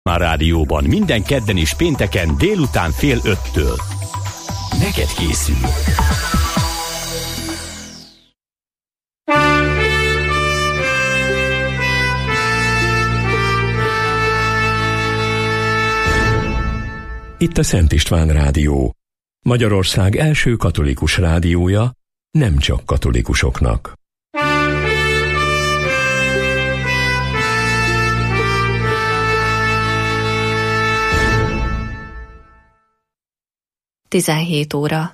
A rádióban minden kedden és pénteken délután 4:30. Neked készül. Itt a Szent István Rádió, Magyarország első katolikus rádiója, nem csak katolikusoknak. Tizenhét óra.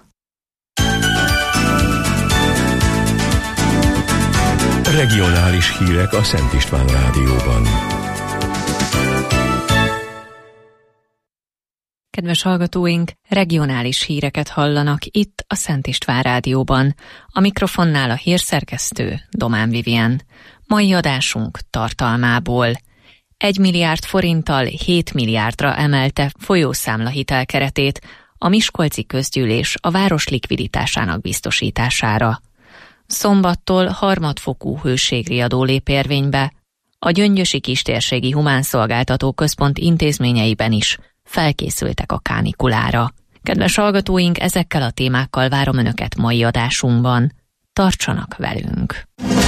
Regionális hírek a Szent István Rádióban. Kedves hallgatóink, regionális híreket hallanak itt a Szent István Rádióban. A mikrofonnál a hírszerkesztő Domán Vivien. Mai adásunk tartalmából: 1 milliárd forinttal 7 milliárdra emelte folyószámla hitelkeretét a Miskolci Közgyűlés a város likviditásának biztosítására. Szombattól harmadfokú hőségriadó lép érvénybe. A Gyöngyösi Kistérségi Humánszolgáltató Központ intézményeiben is felkészültek a kánikulára. Kedves hallgatóink, ezekkel a témákkal várom Önöket mai adásunkban. Tartsanak velünk!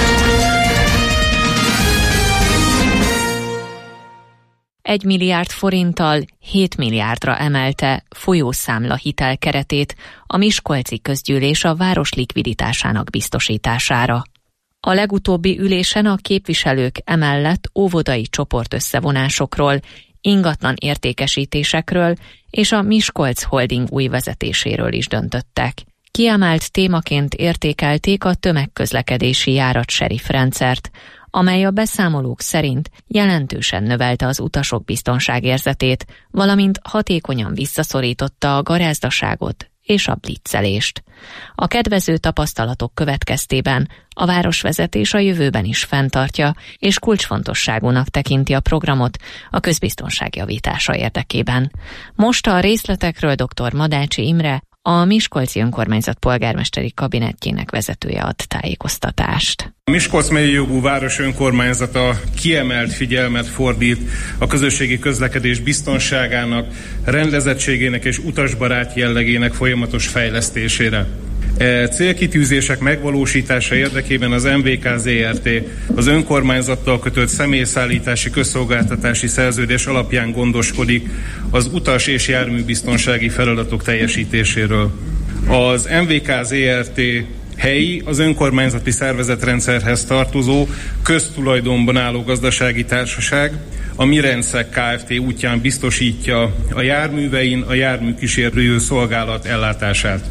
$1 milliárd forinttal 7 milliárdra emelte folyószámla hitelkeretét a Miskolci Közgyűlés a város likviditásának biztosítására. A legutóbbi ülésen a képviselők emellett óvodai csoportösszevonásokról, ingatlan értékesítésekről és a Miskolc Holding új vezetéséről is döntöttek. Kiemelt témaként értékelték a tömegközlekedési járat-seriff-rendszert, amely a beszámolók szerint jelentősen növelte az utasok biztonságérzetét, valamint hatékonyan visszaszorította a garázdaságot és a blitzelést. A kedvező tapasztalatok következtében a városvezetés a jövőben is fenntartja és kulcsfontosságúnak tekinti a programot a közbiztonság javítása érdekében. Most a részletekről dr. Madácsi Imre, a Miskolci Önkormányzat polgármesteri kabinettjének vezetője ad tájékoztatást. A Miskolc megyei jogú város önkormányzata kiemelt figyelmet fordít a közösségi közlekedés biztonságának, rendezettségének és utasbarát jellegének folyamatos fejlesztésére. Célkitűzések megvalósítása érdekében az MVK Zrt. Az önkormányzattal kötött személyszállítási közszolgáltatási szerződés alapján gondoskodik az utas- és járműbiztonsági feladatok teljesítéséről. Az MVK Zrt. Helyi, az önkormányzati szervezetrendszerhez tartozó, köztulajdonban álló gazdasági társaság, a Mirencek Kft. Útján biztosítja a járművein a járműkísérő szolgálat ellátását.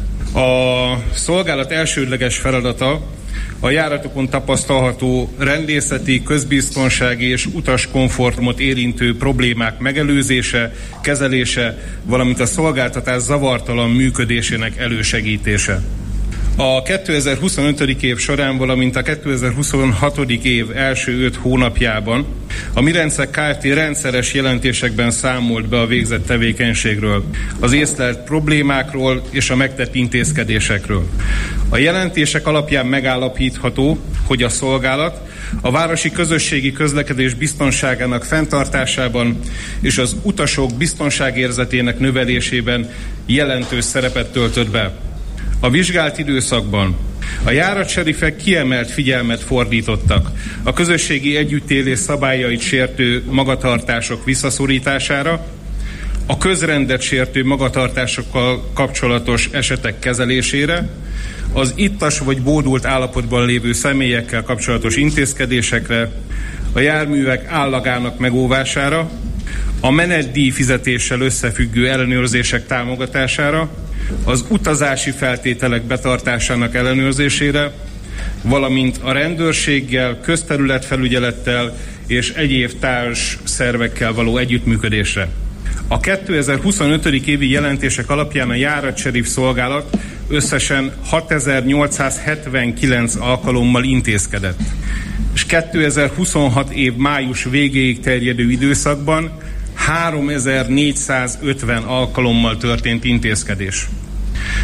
A szolgálat elsődleges feladata a járatokon tapasztalható rendészeti, közbiztonsági és utaskomfortumot érintő problémák megelőzése, kezelése, valamint a szolgáltatás zavartalan működésének elősegítése. A 2025. év során, valamint a 2026. év első 5 hónapjában a Mirencek Kft. Rendszeres jelentésekben számolt be a végzett tevékenységről, az észlelt problémákról és a megtett intézkedésekről. A jelentések alapján megállapítható, hogy a szolgálat a városi közösségi közlekedés biztonságának fenntartásában és az utasok biztonságérzetének növelésében jelentős szerepet töltött be. A vizsgált időszakban a járatserifek kiemelt figyelmet fordítottak a közösségi együttélés szabályait sértő magatartások visszaszorítására, a közrendet sértő magatartásokkal kapcsolatos esetek kezelésére, az ittas vagy bódult állapotban lévő személyekkel kapcsolatos intézkedésekre, a járművek állagának megóvására, a menetdíj fizetéssel összefüggő ellenőrzések támogatására, az utazási feltételek betartásának ellenőrzésére, valamint a rendőrséggel, közterületfelügyelettel és egyéb társ szervekkel való együttműködésre. A 2025. évi jelentések alapján a járatserif szolgálat összesen 6879 alkalommal intézkedett, és 2026 év május végéig terjedő időszakban 3450 alkalommal történt intézkedés.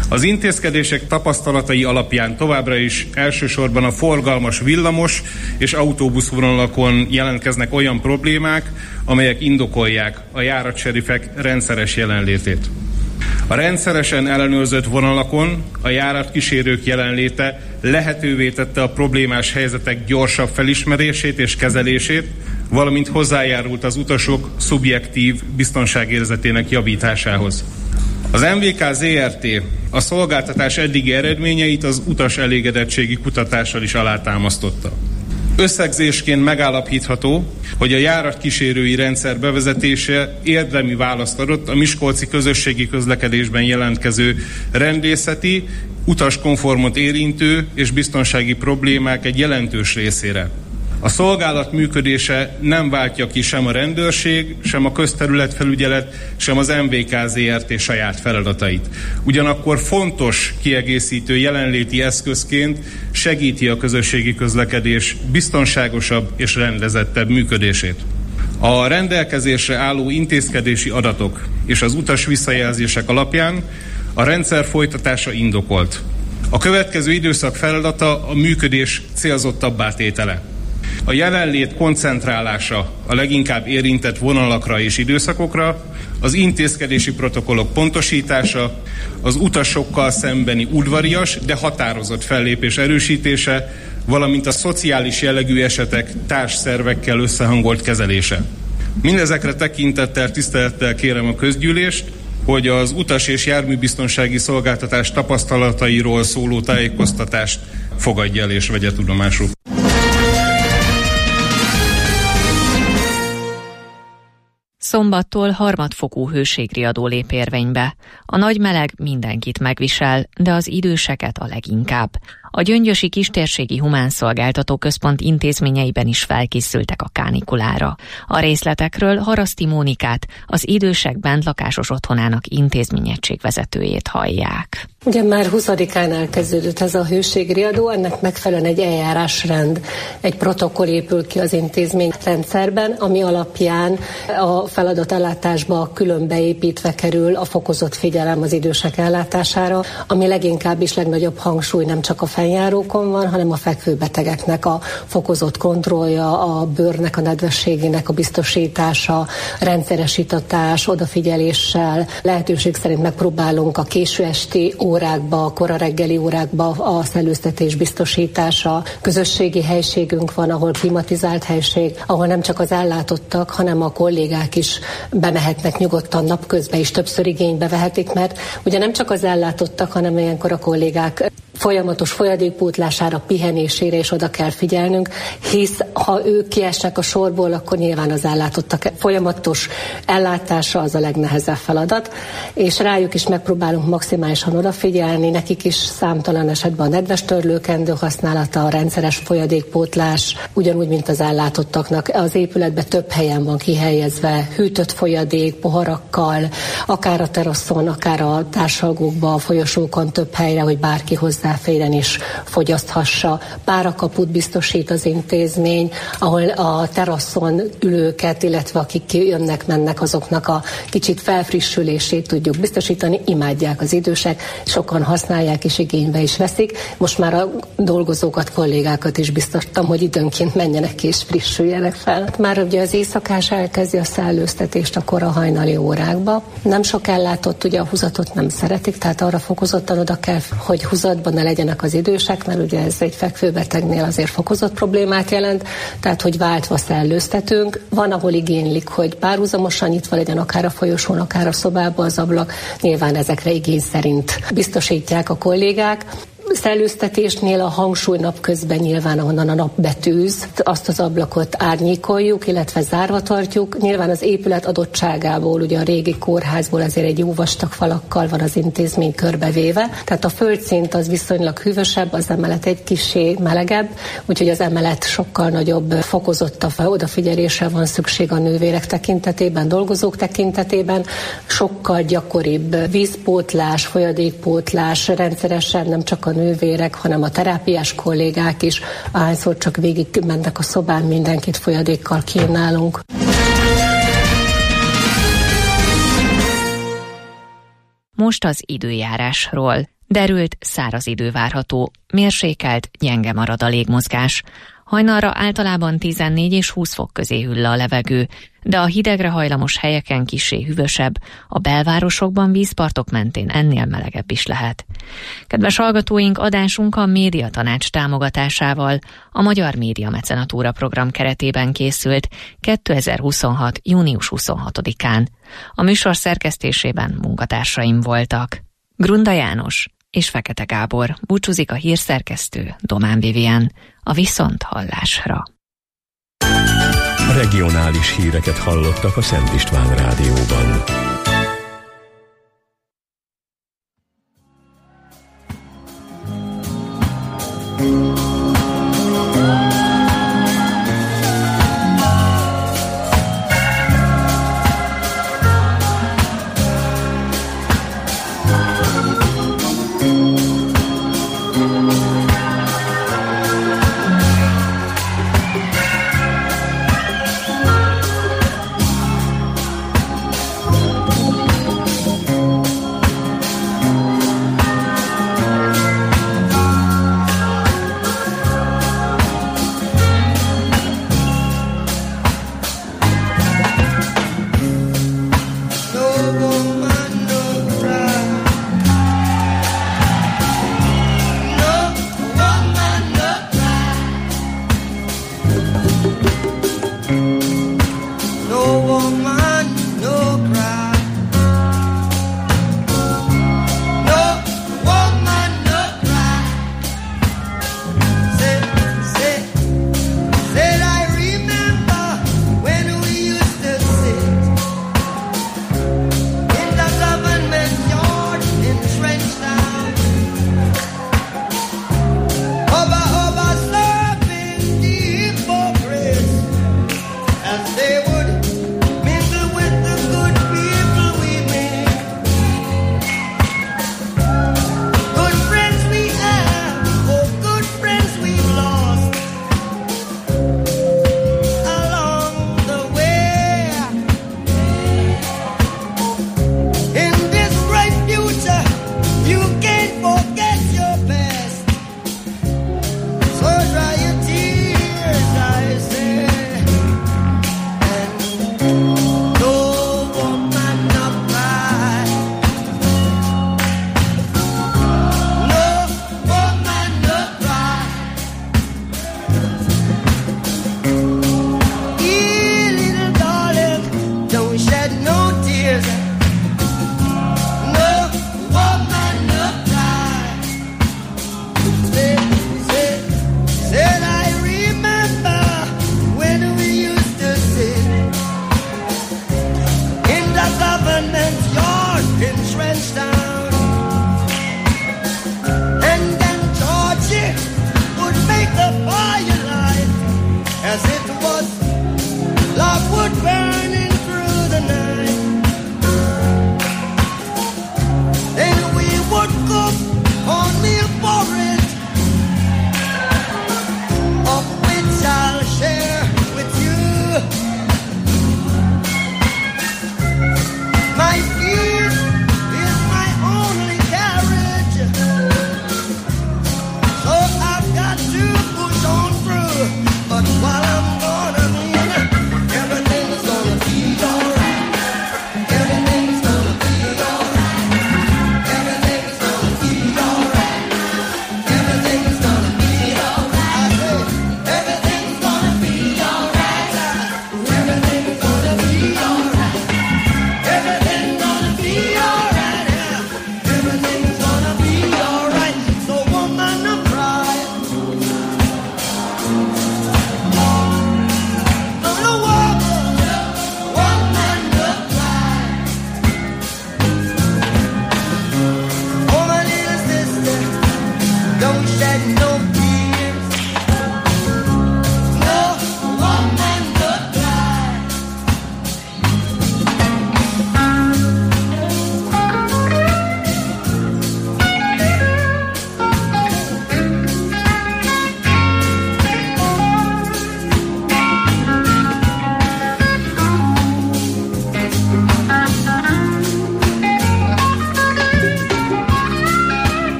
Az intézkedések tapasztalatai alapján továbbra is elsősorban a forgalmas villamos és autóbuszvonalakon jelentkeznek olyan problémák, amelyek indokolják a járatserifek rendszeres jelenlétét. A rendszeresen ellenőrzött vonalakon a járatkísérők jelenléte lehetővé tette a problémás helyzetek gyorsabb felismerését és kezelését, valamint hozzájárult az utasok szubjektív biztonságérzetének javításához. Az MVK Zrt. A szolgáltatás eddigi eredményeit az utas elégedettségi kutatással is alátámasztotta. Összegzésként megállapítható, hogy a járatkísérői rendszer bevezetése érdemi választ adott a miskolci közösségi közlekedésben jelentkező rendészeti, utaskonformot érintő és biztonsági problémák egy jelentős részére. A szolgálat működése nem váltja ki sem a rendőrség, sem a közterületfelügyelet, sem az MVK Zrt. Saját feladatait. Ugyanakkor fontos kiegészítő jelenléti eszközként segíti a közösségi közlekedés biztonságosabb és rendezettebb működését. A rendelkezésre álló intézkedési adatok és az utas visszajelzések alapján a rendszer folytatása indokolt. A következő időszak feladata a működés célzottabbá tétele. A jelenlét koncentrálása a leginkább érintett vonalakra és időszakokra, az intézkedési protokollok pontosítása, az utasokkal szembeni udvarias, de határozott fellépés erősítése, valamint a szociális jellegű esetek társszervekkel összehangolt kezelése. Mindezekre tekintettel, tisztelettel kérem a közgyűlést, hogy az utas- és járműbiztonsági szolgáltatás tapasztalatairól szóló tájékoztatást fogadja el és vegye tudomásul. Szombattól harmadfokú hőségriadó lép érvénybe. A nagy meleg mindenkit megvisel, de az időseket a leginkább. A Gyöngyösi Kistérségi Humánszolgáltató Központ intézményeiben is felkészültek a kánikulára. A részletekről Haraszti Mónikát, az idősek bentlakásos otthonának intézményegységvezetőjét hallják. Ugye már 20-án elkezdődött ez a hőségriadó, ennek megfelelően egy eljárásrend, egy protokoll épül ki az intézményrendszerben, ami alapján a feladatellátásba külön beépítve kerül a fokozott figyelem az idősek ellátására, ami leginkább is legnagyobb hangsúly nem csak a fennjárókon van, hanem a fekvőbetegeknek a fokozott kontrollja, a bőrnek a nedvességének a biztosítása, rendszeres itatás, odafigyeléssel, lehetőség szerint megpróbálunk a késő esti órákba, a kora reggeli órákba a szellőztetés biztosítása. Közösségi helységünk van, ahol klimatizált helység, ahol nem csak az ellátottak, hanem a kollégák is bemehetnek nyugodtan napközben is többször igénybe vehetik, mert ugye nem csak az ellátottak, hanem ilyenkor a kollégák folyamatos folyadékpótlására, pihenésére is oda kell figyelnünk, hisz ha ők kiesnek a sorból, akkor nyilván az ellátottak folyamatos ellátása az a legnehezebb feladat, és rájuk is megpróbálunk maximálisan odafigyelni, nekik is számtalan esetben a nedves törlőkendő használata, a rendszeres folyadékpótlás, ugyanúgy, mint az ellátottaknak. Az épületben több helyen van kihelyezve hűtött folyadék, poharakkal, akár a teraszon, akár a társalgókban, a folyosókon több helyre, hogy bárki hozzáférjen is fogyaszthassa. Párakaput biztosít az intézmény, ahol a teraszon ülőket, illetve akik jönnek, mennek, azoknak a kicsit felfrissülését tudjuk biztosítani. Imádják az idősek, sokan használják és igénybe is veszik. Most már a dolgozókat, kollégákat is biztosítom, hogy időnként menjenek ki és frissüljenek fel. Már ugye az éjszakás elkezdi a szellőztetést a kora hajnali órákba. Nem sok ellátott, ugye a húzatot nem szeretik, tehát arra fokozottan oda kell, hogy húzatban ne legyenek az idősek, mert ugye ez egy fekvőbetegnél azért fokozott problémát jelent, tehát hogy váltva szellőztetünk. Van, ahol igénylik, hogy párhuzamosan nyitva legyen akár a folyosón, akár a szobában az ablak. Nyilván ezekre igény szerint biztosítják a kollégák. Szellőztetésnél a hangsúly napközben nyilván, ahonnan a nap betűz, azt az ablakot árnyékoljuk, illetve zárva tartjuk. Nyilván az épület adottságából, ugye a régi kórházból azért egy jó vastag falakkal van az intézmény körbevéve, tehát a földszint az viszonylag hűvösebb, az emelet egy kissé melegebb, úgyhogy az emelet sokkal nagyobb fokozottabb odafigyelésre van szükség a nővérek tekintetében, dolgozók tekintetében, sokkal gyakoribb vízpótlás, folyadékpótlás, rendszeresen nem csak a nővérek, hanem a terápiás kollégák is, ahányszor csak végig mennek a szobán, mindenkit folyadékkal most az időjárásról. Derült, száraz idő várható, mérsékelt, gyenge marad a légmozgás. Hajnalra általában 14 és 20 fok közé hűl a levegő, de a hidegre hajlamos helyeken kissé hűvösebb, a belvárosokban, vízpartok mentén ennél melegebb is lehet. Kedves hallgatóink, adásunk a Médiatanács támogatásával a Magyar Média Mecenatúra program keretében készült 2026. június 26-án. A műsor szerkesztésében munkatársaim voltak Grunda János és Fekete Gábor. Búcsúzik a hírszerkesztő Domán Vivien. A viszonthallásra. Regionális híreket hallottak a Szent István Rádióban.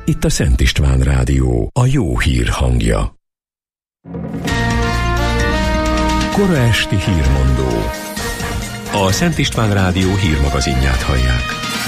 Itt a Szent István Rádió, a jó hír hangja. Kora esti hírmondó. A Szent István Rádió hírmagazinját hallják.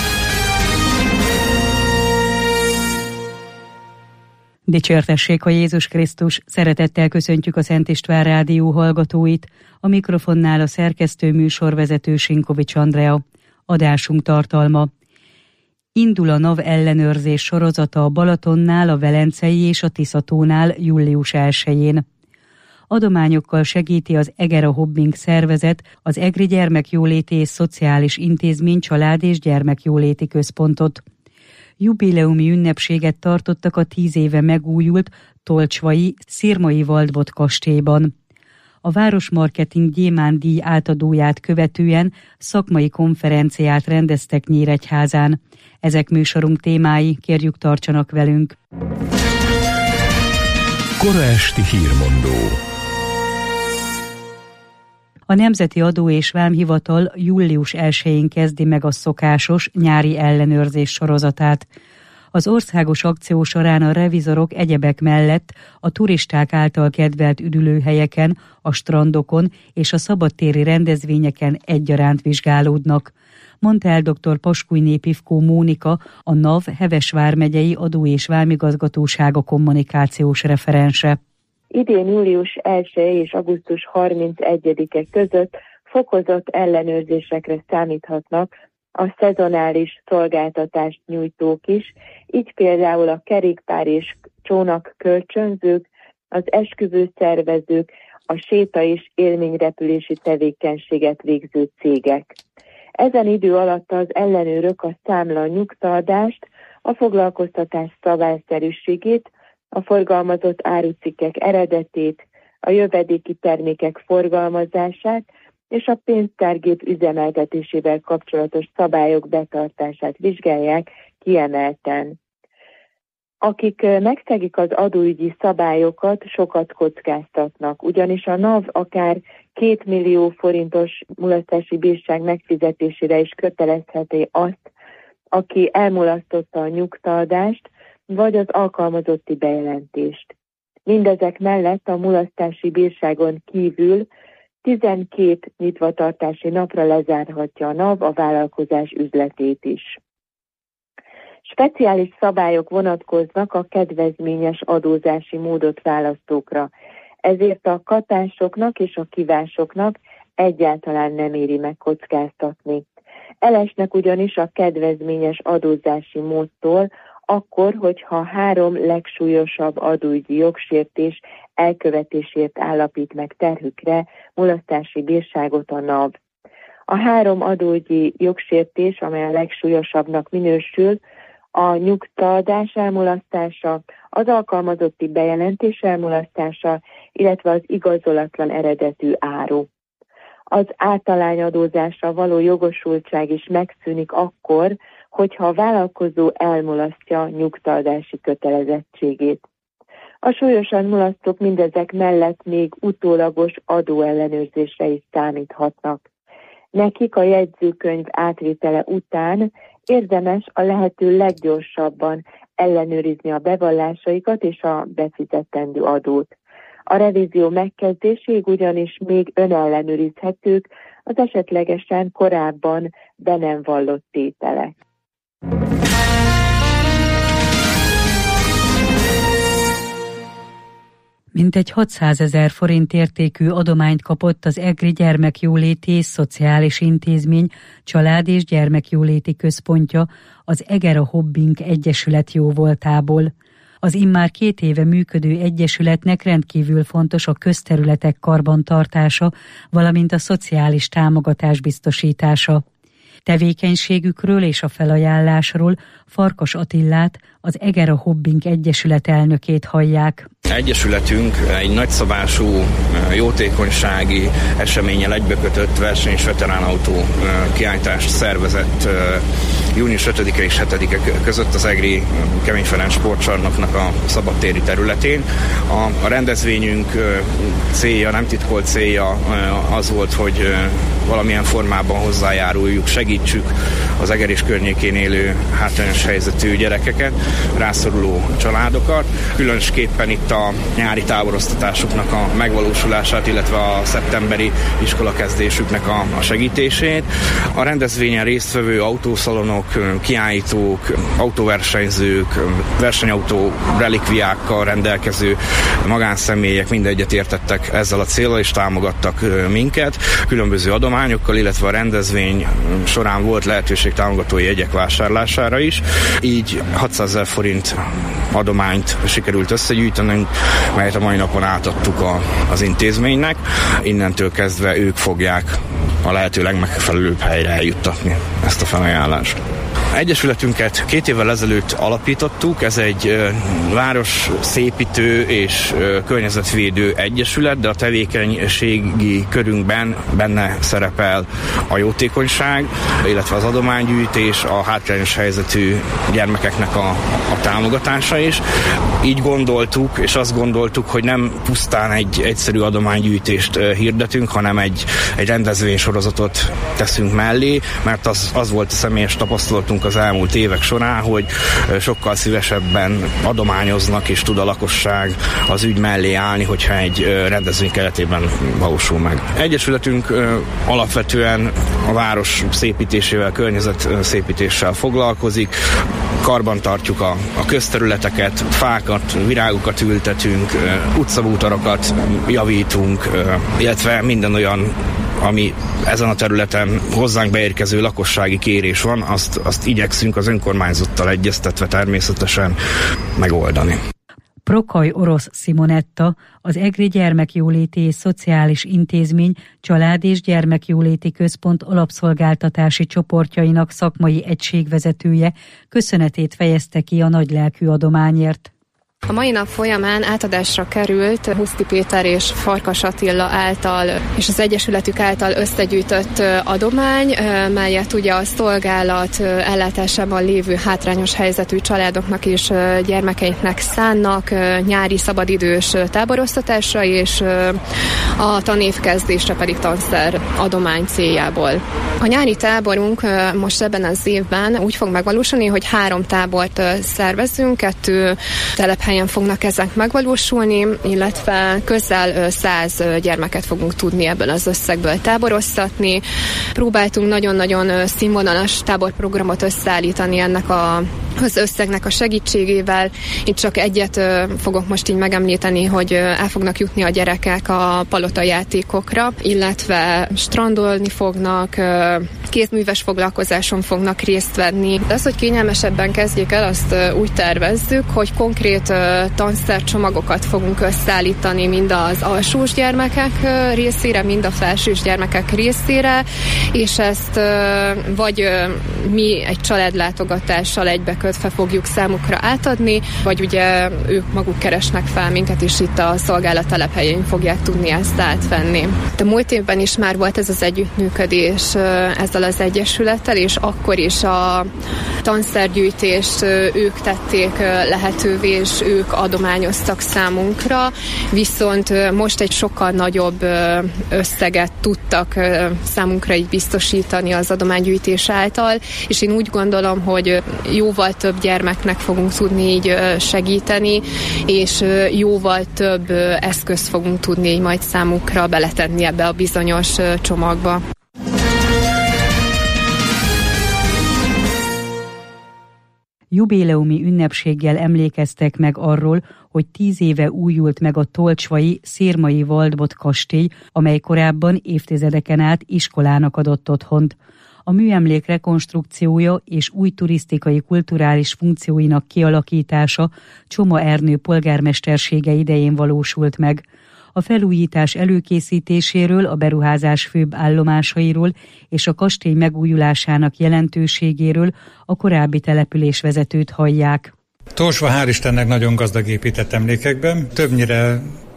Dicsértessék a Jézus Krisztus, szeretettel köszöntjük a Szent István Rádió hallgatóit, a mikrofonnál a szerkesztő műsorvezető Sinkovics Andrea. Adásunk tartalma. Indul a NAV ellenőrzés sorozata a Balatonnál, a Velencei és a Tiszatónál július 1-én. Adományokkal segíti az Eger a Hobbing szervezet az EGRI Gyermekjóléti és Szociális Intézmény Család- és Gyermekjóléti Központot. Jubileumi ünnepséget tartottak a 10 éve megújult tolcsvai Szirmai Waldbott kastélyban. A Városmarketing Gyémánt-díj átadóját követően szakmai konferenciát rendeztek Nyíregyházán. Ezek műsorunk témái, kérjük tartsanak velünk. Kora esti hírmondó. A Nemzeti Adó és Vámhivatal július 1-én kezdi meg a szokásos nyári ellenőrzés sorozatát. Az országos akció során a revizorok egyebek mellett a turisták által kedvelt üdülőhelyeken, a strandokon és a szabadtéri rendezvényeken egyaránt vizsgálódnak, mondta el dr. Paskújné Pivkó Mónika, a NAV Heves vármegyei adó- és vámigazgatósága kommunikációs referense. Idén július 1 és augusztus 31-e között fokozott ellenőrzésekre számíthatnak a szezonális szolgáltatást nyújtók is, így például a kerékpár és csónak kölcsönzők, az esküvő szervezők, a séta- és élményrepülési tevékenységet végző cégek. Ezen idő alatt az ellenőrök a számla nyugtaadást, a foglalkoztatás szabályszerűségét, a forgalmazott árucikkek eredetét, a jövedéki termékek forgalmazását és a pénztárgép üzemeltetésével kapcsolatos szabályok betartását vizsgálják kiemelten. Akik megszegik az adóügyi szabályokat, sokat kockáztatnak, ugyanis a NAV akár 2 millió forintos mulasztási bírság megfizetésére is kötelezheti azt, aki elmulasztotta a nyugtaadást, vagy az alkalmazotti bejelentést. Mindezek mellett a mulasztási bírságon kívül 12 nyitvatartási napra lezárhatja a NAV a vállalkozás üzletét is. Speciális szabályok vonatkoznak a kedvezményes adózási módot választókra, ezért a katásoknak és a kivásoknak egyáltalán nem éri meg kockáztatni. Elesnek ugyanis a kedvezményes adózási módtól, akkor, hogyha 3 legsúlyosabb adóügyi jogsértés elkövetésért állapít meg terhükre mulasztási bírságot a NAV. A 3 adóügyi jogsértés, amely a legsúlyosabbnak minősül, a nyugtaadás elmulasztása, az alkalmazotti bejelentés elmulasztása, illetve az igazolatlan eredetű áru. Az általányadózásra való jogosultság is megszűnik akkor, hogyha a vállalkozó elmulasztja nyugtaadási kötelezettségét. A súlyosan mulasztók mindezek mellett még utólagos adóellenőrzésre is számíthatnak. Nekik a jegyzőkönyv átvétele után érdemes a lehető leggyorsabban ellenőrizni a bevallásaikat és a befizetendő adót. A revízió megkezdéséig ugyanis még önellenőrizhetők az esetlegesen korábban be nem vallott tételek. Mintegy 600 000 forint értékű adományt kapott az EGRI Gyermekjóléti és Szociális Intézmény Család- és Gyermekjóléti Központja az Eger a Hobbing Egyesület jóvoltából. Az immár 2 éve működő egyesületnek rendkívül fontos a közterületek karbantartása, valamint a szociális támogatás biztosítása. Tevékenységükről és a felajánlásról Farkas Attillát, az Eger a Hobbing Egyesület elnökét hallják. Egyesületünk egy nagyszabású jótékonysági eseménnyel egybekötött verseny- és veteránautó kiállítást szervezett június 5-e és 7-e között az egri Kemény Ferenc sportcsarnoknak a szabadtéri területén. A rendezvényünk célja, nem titkolt célja az volt, hogy valamilyen formában hozzájáruljuk, segítsük az Eger és környékén élő hátrányos helyzetű gyerekeket, rászoruló családokat. Különösképpen itt a nyári táborosztatásuknak a megvalósulását, illetve a szeptemberi iskolakezdésüknek a segítését. A rendezvényen résztvevő autószalonok, kiállítók, autóversenyzők, versenyautó relikviákkal rendelkező magánszemélyek mindegyet értettek ezzel a céllal, és támogattak minket különböző adományokkal, illetve a rendezvény során volt lehetőség támogatói jegyek vásárlására is. Így 600 000 forint adományt sikerült összegyűjtenünk, melyet a mai napon átadtuk az intézménynek. Innentől kezdve ők fogják a lehető legmegfelelőbb helyre eljuttatni ezt a felajánlást. Egyesületünket 2 évvel ezelőtt alapítottuk, ez egy város szépítő és környezetvédő egyesület, de a tevékenységi körünkben benne szerepel a jótékonyság, illetve az adománygyűjtés, a hátrányos helyzetű gyermekeknek a támogatása is. Így gondoltuk, és azt gondoltuk, hogy nem pusztán egy egyszerű adománygyűjtést hirdetünk, hanem egy rendezvénysorozatot teszünk mellé, mert az volt a személyes tapasztalatunk az elmúlt évek során, hogy sokkal szívesebben adományoznak, és tud a lakosság az ügy mellé állni, hogyha egy rendezvény keretében valósul meg. Egyesületünk alapvetően a város szépítésével, környezet szépítéssel foglalkozik, karbantartjuk a közterületeket, fákat, virágokat ültetünk, utcabútorokat javítunk, illetve minden olyan, ami ezen a területen hozzánk beérkező lakossági kérés van, azt igyekszünk az önkormányzattal egyeztetve természetesen megoldani. Prokaj Orosz Simonetta, az Egri Gyermekjóléti és Szociális Intézmény Család- és Gyermekjóléti Központ alapszolgáltatási csoportjainak szakmai egységvezetője köszönetét fejezte ki a nagylelkű adományért. A mai nap folyamán átadásra került Huszti Péter és Farkas Attila által és az Egyesületük által összegyűjtött adomány, melyet ugye a szolgálat ellátásában lévő hátrányos helyzetű családoknak és gyermekeiknek szánnak nyári szabadidős táborosztatásra, és a tanévkezdésre pedig tanszer adomány céljából. A nyári táborunk most ebben az évben úgy fog megvalósulni, hogy 3 tábort szervezünk, 2 telephelyen fognak ezek megvalósulni, illetve közel 100 gyermeket fogunk tudni ebből az összegből táboroztatni. Próbáltunk nagyon-nagyon színvonalas táborprogramot összeállítani ennek az összegnek a segítségével. Itt csak egyet fogok most így megemlíteni, hogy el fognak jutni a gyerekek a palotajátékokra, illetve strandolni fognak, kézműves foglalkozáson fognak részt venni. De az, hogy kényelmesebben kezdjék el, azt úgy tervezzük, hogy konkrét tanszercsomagokat fogunk összeállítani mind az alsós gyermekek részére, mind a felsős gyermekek részére, és ezt vagy mi egy családlátogatással egybekötve fogjuk számukra átadni, vagy ugye ők maguk keresnek fel minket, és itt a szolgálat telephelyén fogják tudni ezt átvenni. De múlt évben is már volt ez az együttműködés ezzel az egyesülettel, és akkor is a tanszergyűjtést ők tették lehetővé, és ők adományoztak számunkra, viszont most egy sokkal nagyobb összeget tudtak számunkra így biztosítani az adománygyűjtés által, és én úgy gondolom, hogy jóval több gyermeknek fogunk tudni így segíteni, és jóval több eszközt fogunk tudni így majd számukra beletenni ebbe a bizonyos csomagba. Jubileumi ünnepséggel emlékeztek meg arról, hogy 10 éve újult meg a tolcsvai Szirmai Waldbott kastély, amely korábban évtizedeken át iskolának adott otthont. A műemlék rekonstrukciója és új turisztikai kulturális funkcióinak kialakítása Csoma Ernő polgármestersége idején valósult meg. A felújítás előkészítéséről, a beruházás főbb állomásairól és a kastély megújulásának jelentőségéről a korábbi településvezetőt hallják. Torsva hál' Istennek nagyon gazdag épített emlékekben, többnyire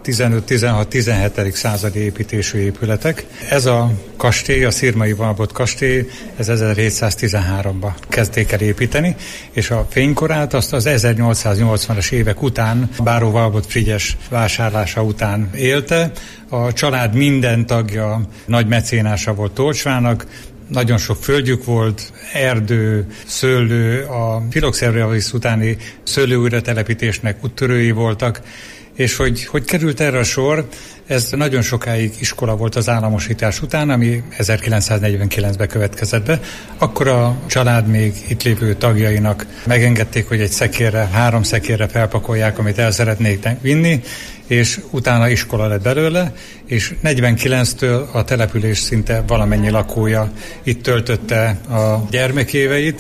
15-16-17. századi építésű épületek. Ez a kastély, a Szirmai Valbot kastély, ez 1713-ban kezdték el építeni, és a fénykorát azt az 1880-as évek után, Báró Valbot Frigyes vásárlása után élte. A család minden tagja nagy mecénása volt Tolcsvának, nagyon sok földjük volt, erdő, szőlő, a filoxeravisz utáni szőlőújratelepítésnek úttörői voltak, és hogy került erre a sor, ez nagyon sokáig iskola volt az államosítás után, ami 1949-ben következett be. Akkor a család még itt lévő tagjainak megengedték, hogy egy szekérre, 3 szekérre felpakolják, amit el szeretnék vinni, és utána iskola lett belőle, és 49-től a település szinte valamennyi lakója itt töltötte a gyermekéveit,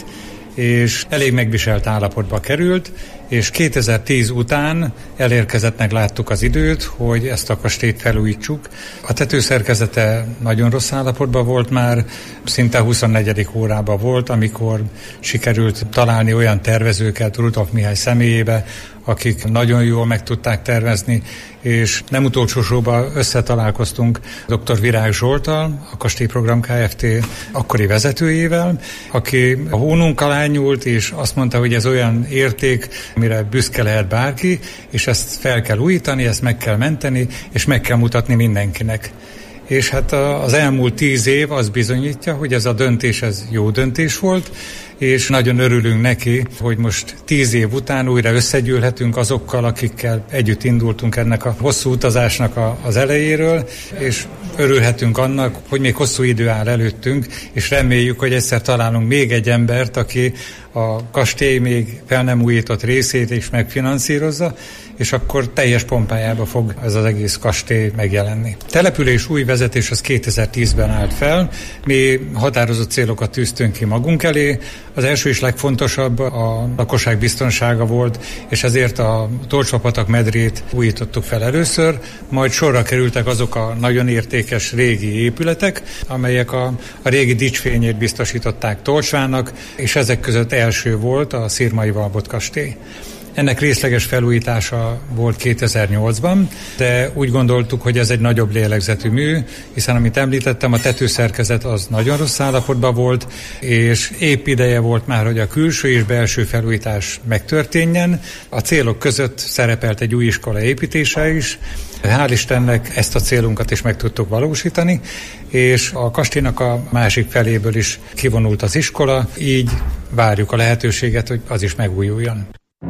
és elég megviselt állapotba került, és 2010 után elérkezettnek láttuk az időt, hogy ezt a kastélyt felújítsuk. A tetőszerkezete nagyon rossz állapotban volt már, szinte 24. órában volt, amikor sikerült találni olyan tervezőket Rudolf Mihály személyébe, akik nagyon jól meg tudták tervezni, és nem utolsó sorban összetalálkoztunk dr. Virág Zsolttal, a Kastélyprogram Kft. Akkori vezetőjével, aki a hónunk alá nyúlt, és azt mondta, hogy ez olyan érték, amire büszke lehet bárki, és ezt fel kell újítani, ezt meg kell menteni, és meg kell mutatni mindenkinek. És hát az elmúlt 10 év az bizonyítja, hogy ez a döntés, ez jó döntés volt, és nagyon örülünk neki, hogy most 10 év után újra összegyűlhetünk azokkal, akikkel együtt indultunk ennek a hosszú utazásnak az elejéről, és örülhetünk annak, hogy még hosszú idő áll előttünk, és reméljük, hogy egyszer találunk még egy embert, aki a kastély még fel nem újított részét is megfinanszírozza, és akkor teljes pompájába fog ez az egész kastély megjelenni. Település új vezetés az 2010-ben állt fel, mi határozott célokat tűztünk ki magunk elé, az első és legfontosabb a lakosság biztonsága volt, és ezért a Tolcsva-patak medrét újítottuk fel először, majd sorra kerültek azok a nagyon értékes régi épületek, amelyek a régi dicsfényét biztosították Tolcsvának, és ezek között első volt a Szirmai Valbot kastély. Ennek részleges felújítása volt 2008-ban, de úgy gondoltuk, hogy ez egy nagyobb lélegzetű mű, hiszen amit említettem, a tetőszerkezet az nagyon rossz állapotban volt, és épp ideje volt már, hogy a külső és belső felújítás megtörténjen. A célok között szerepelt egy új iskola építése is. Hál' Istennek ezt a célunkat is meg tudtuk valósítani, és a kastélynak a másik feléből is kivonult az iskola, így várjuk a lehetőséget, hogy az is megújuljon.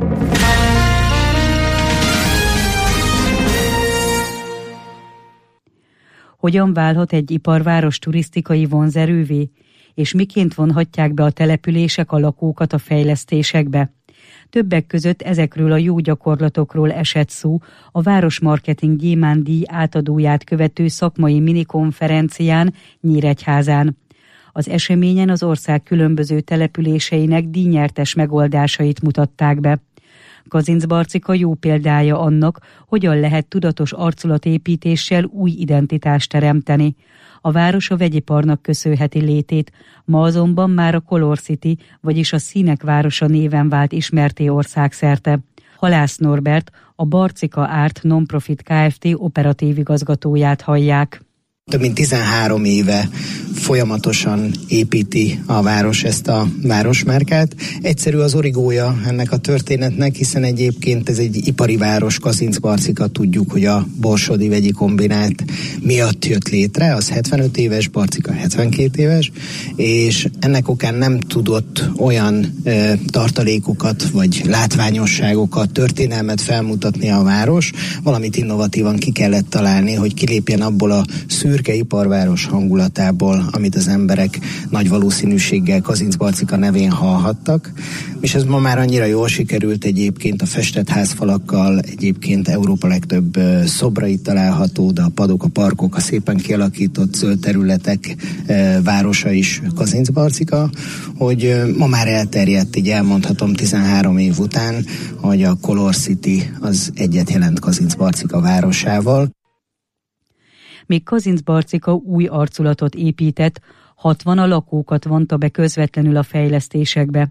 Hogyan válhat egy iparváros turisztikai vonzerővé, és miként vonhatják be a települések a lakókat a fejlesztésekbe? Többek között ezekről a jó gyakorlatokról esett szó a Városmarketing Gyémánt-díj átadóját követő szakmai minikonferencián Nyíregyházán. Az eseményen az ország különböző településeinek díjnyertes megoldásait mutatták be. Kazincbarcika jó példája annak, hogyan lehet tudatos arculatépítéssel új identitást teremteni. A város a vegyiparnak köszönheti létét, ma azonban már a Color City, vagyis a Színek városa néven vált ismertté országszerte. Halász Norbert, a Barcika Art Nonprofit Kft. Operatív igazgatóját hallják. Több mint 13 éve folyamatosan építi a város ezt a városmárkát. Egyszerű az origója ennek a történetnek, hiszen egyébként ez egy ipari város, Kazincbarcika, tudjuk, hogy a borsodi vegyi kombinát miatt jött létre, az 75 éves, Barcika 72 éves, és ennek okán nem tudott olyan tartalékokat, vagy látványosságokat, történelmet felmutatni a város, valamit innovatívan ki kellett találni, hogy kilépjen abból a szürke iparváros hangulatából, amit az emberek nagy valószínűséggel Kazincbarcika nevén hallhattak, és ez ma már annyira jól sikerült egyébként a festett házfalakkal, egyébként Európa legtöbb szobra itt található, de a padok, a parkok, a szépen kialakított zöld területek városa is Kazincbarcika, hogy ma már elterjedt, így elmondhatom 13 év után, hogy a Color City az egyet jelent Kazincbarcika városával. Még Kazincbarcika új arculatot épített, 60 a lakókat vonta be közvetlenül a fejlesztésekbe.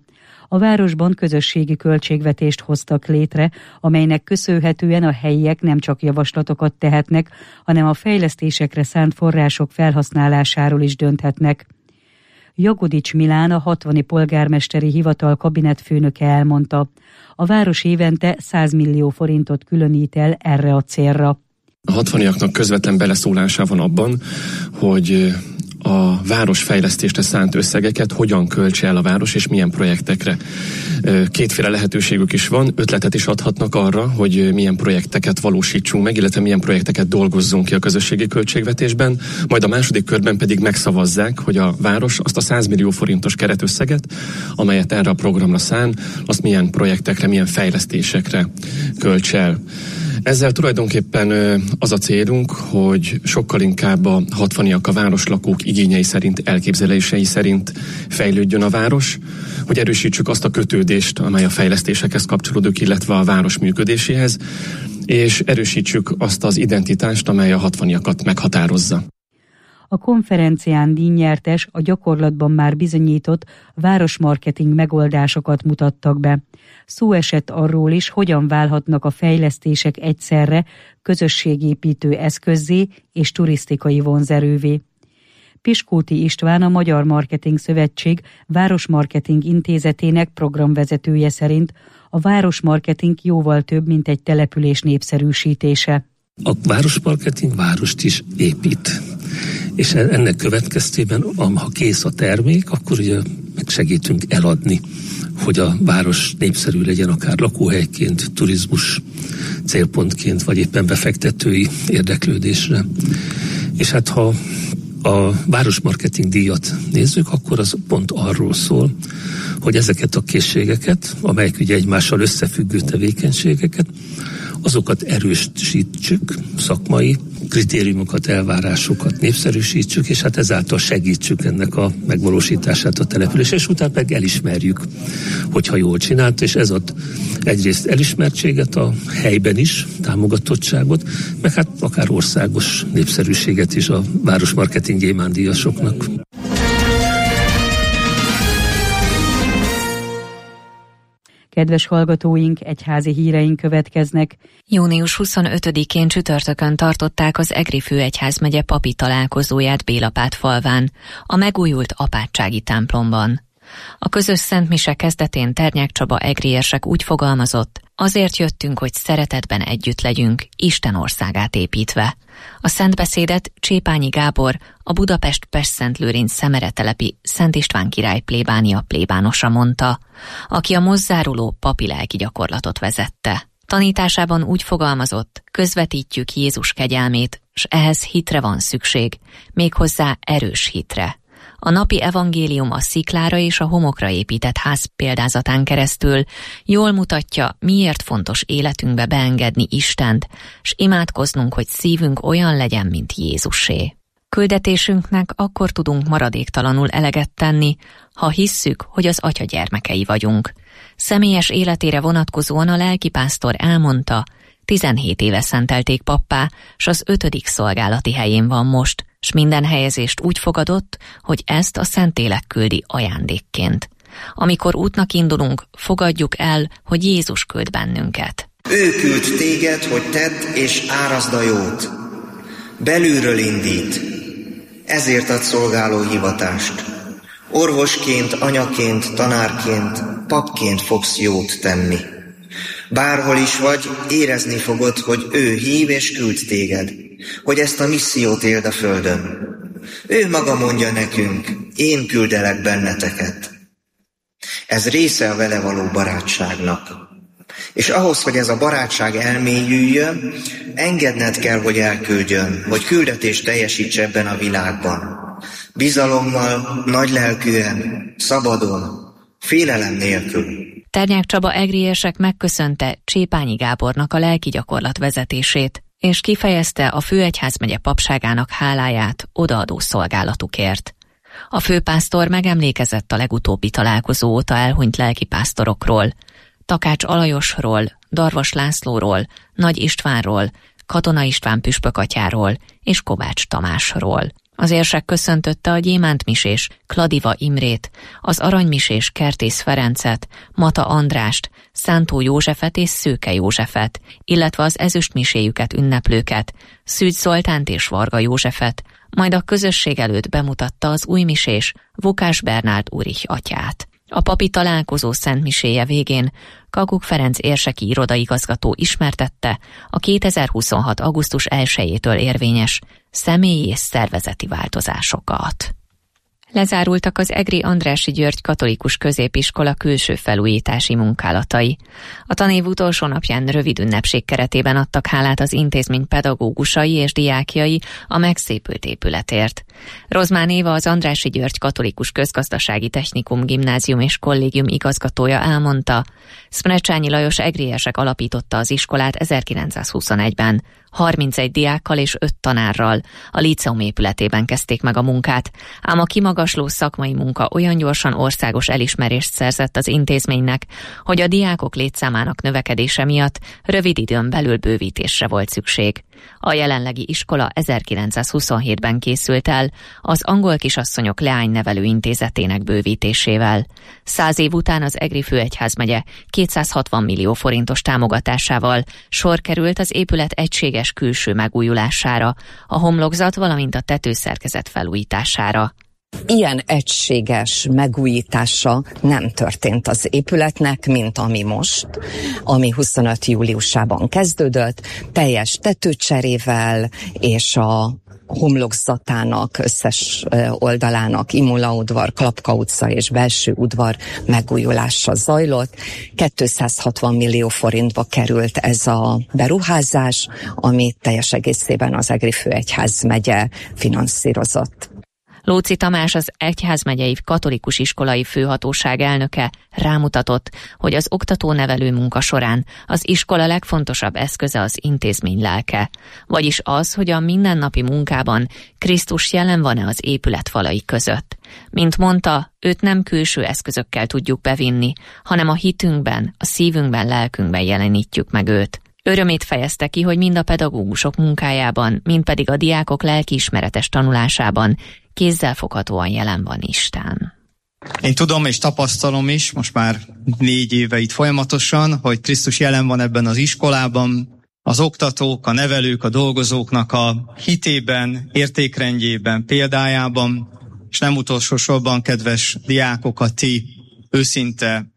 A városban közösségi költségvetést hoztak létre, amelynek köszönhetően a helyiek nem csak javaslatokat tehetnek, hanem a fejlesztésekre szánt források felhasználásáról is dönthetnek. Jagodics Milán, a hatvani polgármesteri hivatal kabinetfőnöke elmondta, a város évente 100 millió forintot különít el erre a célra. A hatvaniaknak közvetlen beleszólása van abban, hogy a városfejlesztésre szánt összegeket hogyan költse el a város, és milyen projektekre. Kétféle lehetőségük is van, ötletet is adhatnak arra, hogy milyen projekteket valósítsunk meg, illetve milyen projekteket dolgozzunk ki a közösségi költségvetésben, majd a második körben pedig megszavazzák, hogy a város azt a 100 millió forintos keretösszeget, amelyet erre a programra szán, azt milyen projektekre, milyen fejlesztésekre költse el. Ezzel tulajdonképpen az a célunk, hogy sokkal inkább a hatvaniak, a városlakók igényei szerint, elképzelései szerint fejlődjön a város, hogy erősítsük azt a kötődést, amely a fejlesztésekhez kapcsolódik, illetve a város működéséhez, és erősítsük azt az identitást, amely a hatvaniakat meghatározza. A konferencián díjnyertes, a gyakorlatban már bizonyított városmarketing megoldásokat mutattak be. Szó esett arról is, hogyan válhatnak a fejlesztések egyszerre közösségépítő eszközzé és turisztikai vonzerővé. Piskóti István, a Magyar Marketing Szövetség Városmarketing Intézetének programvezetője szerint a városmarketing jóval több, mint egy település népszerűsítése. A városmarketing várost is épít. És ennek következtében, ha kész a termék, akkor ugye megsegítünk eladni, hogy a város népszerű legyen, akár lakóhelyként, turizmus célpontként, vagy éppen befektetői érdeklődésre. És hát ha a városmarketing díjat nézzük, akkor az pont arról szól, hogy ezeket a készségeket, amelyek ugye egymással összefüggő tevékenységeket, azokat erősítsük, szakmai kritériumokat, elvárásokat népszerűsítsük, és hát ezáltal segítsük ennek a megvalósítását a település, és utána meg elismerjük, hogyha jól csinált, és ez ad egyrészt elismertséget a helyben is, támogatottságot, meg hát akár országos népszerűséget is a városmarketing gyémántdíjasoknak. Kedves hallgatóink, egyházi híreink következnek. Június 25-én csütörtökön tartották az Egri főegyházmegye papi találkozóját Bélapát-falván, a megújult apátsági templomban. A közös szentmise kezdetén Ternyák Csaba egri érsek úgy fogalmazott, azért jöttünk, hogy szeretetben együtt legyünk, Isten országát építve. A szentbeszédet Csépányi Gábor, a Budapest Pestszentlőrinc szemeretelepi Szent István király plébánia plébánosa mondta, aki a mozzáruló papi lelki gyakorlatot vezette. Tanításában úgy fogalmazott, közvetítjük Jézus kegyelmét, s ehhez hitre van szükség, méghozzá erős hitre. A napi evangélium a sziklára és a homokra épített ház példázatán keresztül jól mutatja, miért fontos életünkbe beengedni Istent, s imádkoznunk, hogy szívünk olyan legyen, mint Jézusé. Küldetésünknek akkor tudunk maradéktalanul eleget tenni, ha hisszük, hogy az Atya gyermekei vagyunk. Személyes életére vonatkozóan a lelkipásztor elmondta, 17 éve szentelték pappá, s az 5. szolgálati helyén van most, s minden helyezést úgy fogadott, hogy ezt a Szentlélek küldi ajándékként. Amikor útnak indulunk, fogadjuk el, hogy Jézus küld bennünket. Ő küld téged, hogy tedd és árazd a jót. Belülről indít. Ezért ad szolgáló hivatást. Orvosként, anyaként, tanárként, papként fogsz jót tenni. Bárhol is vagy, érezni fogod, hogy ő hív és küld téged, hogy ezt a missziót éld a földön. Ő maga mondja nekünk, én küldelek benneteket. Ez része a vele való barátságnak. És ahhoz, hogy ez a barátság elmélyüljön, engedned kell, hogy elküldjön, hogy küldetést teljesíts ebben a világban. Bizalommal, nagylelkűen, szabadon, félelem nélkül. Ternyák Csaba egri érsek megköszönte Csépányi Gábornak a lelki gyakorlat vezetését, és kifejezte a főegyházmegye papságának háláját odaadó szolgálatukért. A főpásztor megemlékezett a legutóbbi találkozó óta elhunyt lelkipásztorokról, Takács Alajosról, Darvas Lászlóról, Nagy Istvánról, Katona István püspökatyáról és Kovács Tamásról. Az érsek köszöntötte a gyémántmisés Kladiva Imrét, az aranymisés Kertész Ferencet, Mata Andrást, Szántó Józsefet és Szőke Józsefet, illetve az ezüstmiséjüket ünneplőket, Szűcs Zoltánt és Varga Józsefet, majd a közösség előtt bemutatta az újmisés Vokás Bernárd Ulrich atyát. A papi találkozó szentmiséje végén Kakuk Ferenc érseki irodaigazgató ismertette a 2026. augusztus 1-től érvényes személyi és szervezeti változásokat. Lezárultak az egri Andrássy György Katolikus Középiskola külső felújítási munkálatai. A tanév utolsó napján rövid ünnepség keretében adtak hálát az intézmény pedagógusai és diákjai a megszépült épületért. Rozmán Éva, az Andrássy György Katolikus Közgazdasági Technikum Gimnázium és Kollégium igazgatója elmondta, Szmrecsányi Lajos egriesek alapította az iskolát 1921-ben. 31 diákkal és 5 tanárral a líceum épületében kezdték meg a munkát, ám a kimagasló szakmai munka olyan gyorsan országos elismerést szerzett az intézménynek, hogy a diákok létszámának növekedése miatt rövid időn belül bővítésre volt szükség. A jelenlegi iskola 1927-ben készült el az Angol Kisasszonyok Leánynevelő Intézetének bővítésével. 100 év után az Egri főegyházmegye 260 millió forintos támogatásával sor került az épület egységes külső megújulására, a homlokzat, valamint a tetőszerkezet felújítására. Ilyen egységes megújítása nem történt az épületnek, mint ami most, ami 25. júliusában kezdődött, teljes tetőcserével és a homlokzatának, összes oldalának, Imula udvar, Klapka utca és belső udvar megújulása zajlott. 260 millió forintba került ez a beruházás, amit teljes egészében az Egri főegyházmegye finanszírozott. Lóczy Tamás, az egyházmegyei katolikus iskolai főhatóság elnöke rámutatott, hogy az oktató-nevelő munka során az iskola legfontosabb eszköze az intézmény lelke, vagyis az, hogy a mindennapi munkában Krisztus jelen van-e az épület falai között. Mint mondta, őt nem külső eszközökkel tudjuk bevinni, hanem a hitünkben, a szívünkben, lelkünkben jelenítjük meg őt. Örömét fejezte ki, hogy mind a pedagógusok munkájában, mind pedig a diákok lelkiismeretes tanulásában kézzelfoghatóan jelen van Isten. Én tudom és tapasztalom is, most már 4 éve itt folyamatosan, hogy Krisztus jelen van ebben az iskolában, az oktatók, a nevelők, a dolgozóknak a hitében, értékrendjében, példájában, és nem utolsó sorban, kedves diákok, a ti őszinte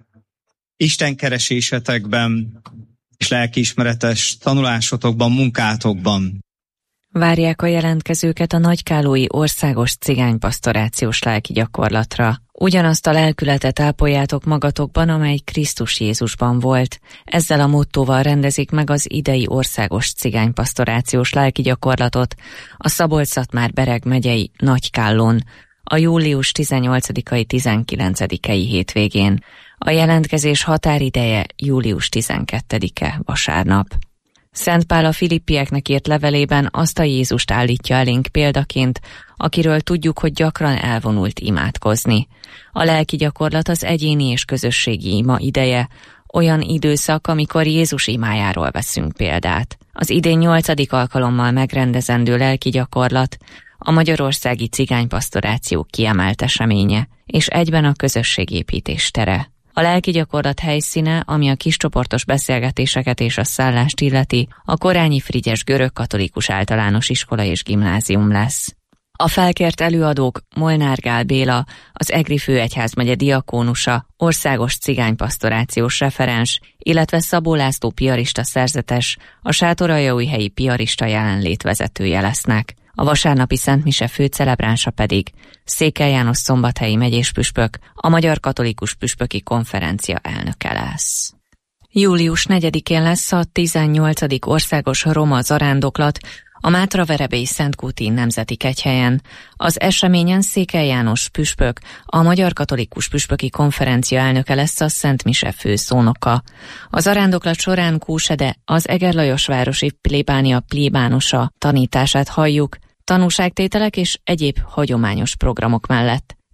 istenkeresésetekben és lelkiismeretes tanulásotokban, munkátokban. Várják a jelentkezőket a nagykálói országos cigánypastorációs lelki gyakorlatra. Ugyanazt a lelkületet ápoljátok magatokban, amely Krisztus Jézusban volt. Ezzel a mottóval rendezik meg az idei országos cigánypastorációs lelki gyakorlatot a Szabolcs-Szatmár-Bereg megyei Nagykállón a július 18-ai 19-ei hétvégén. A jelentkezés határideje július 12-e vasárnap. Szent Pál a filippieknek írt levelében azt a Jézust állítja elénk példaként, akiről tudjuk, hogy gyakran elvonult imádkozni. A lelki gyakorlat az egyéni és közösségi ima ideje, olyan időszak, amikor Jézus imájáról veszünk példát. Az idén 8. alkalommal megrendezendő lelki gyakorlat a magyarországi cigánypastoráció kiemelt eseménye, és egyben a közösségépítés tere. A lelki gyakorlat helyszíne, ami a kiscsoportos beszélgetéseket és a szállást illeti, a Korányi Frigyes görögkatolikus általános iskola és gimnázium lesz. A felkért előadók Molnár Gál Béla, az Egri főegyházmegye diakónusa, országos cigánypastorációs referens, illetve Szabó László piarista szerzetes, a sátoraljaújhelyi piarista jelenlét vezetője lesznek. A vasárnapi szentmise főcelebránsa pedig Székely János szombathelyi megyéspüspök, a Magyar Katolikus Püspöki Konferencia elnöke lesz. Július 4-én lesz a 18. országos roma zarándoklat a Mátraverebélyi Szentkúti Nemzeti Kegyhelyen. Az eseményen Székely János püspök, a Magyar Katolikus Püspöki Konferencia elnöke lesz a Szent Mise főszónoka. A zarándoklat során Kúsede, az Egerlajosvárosi plébánia plébánusa tanítását halljuk, tanúságtételek és egyéb hagyományos programok mellett.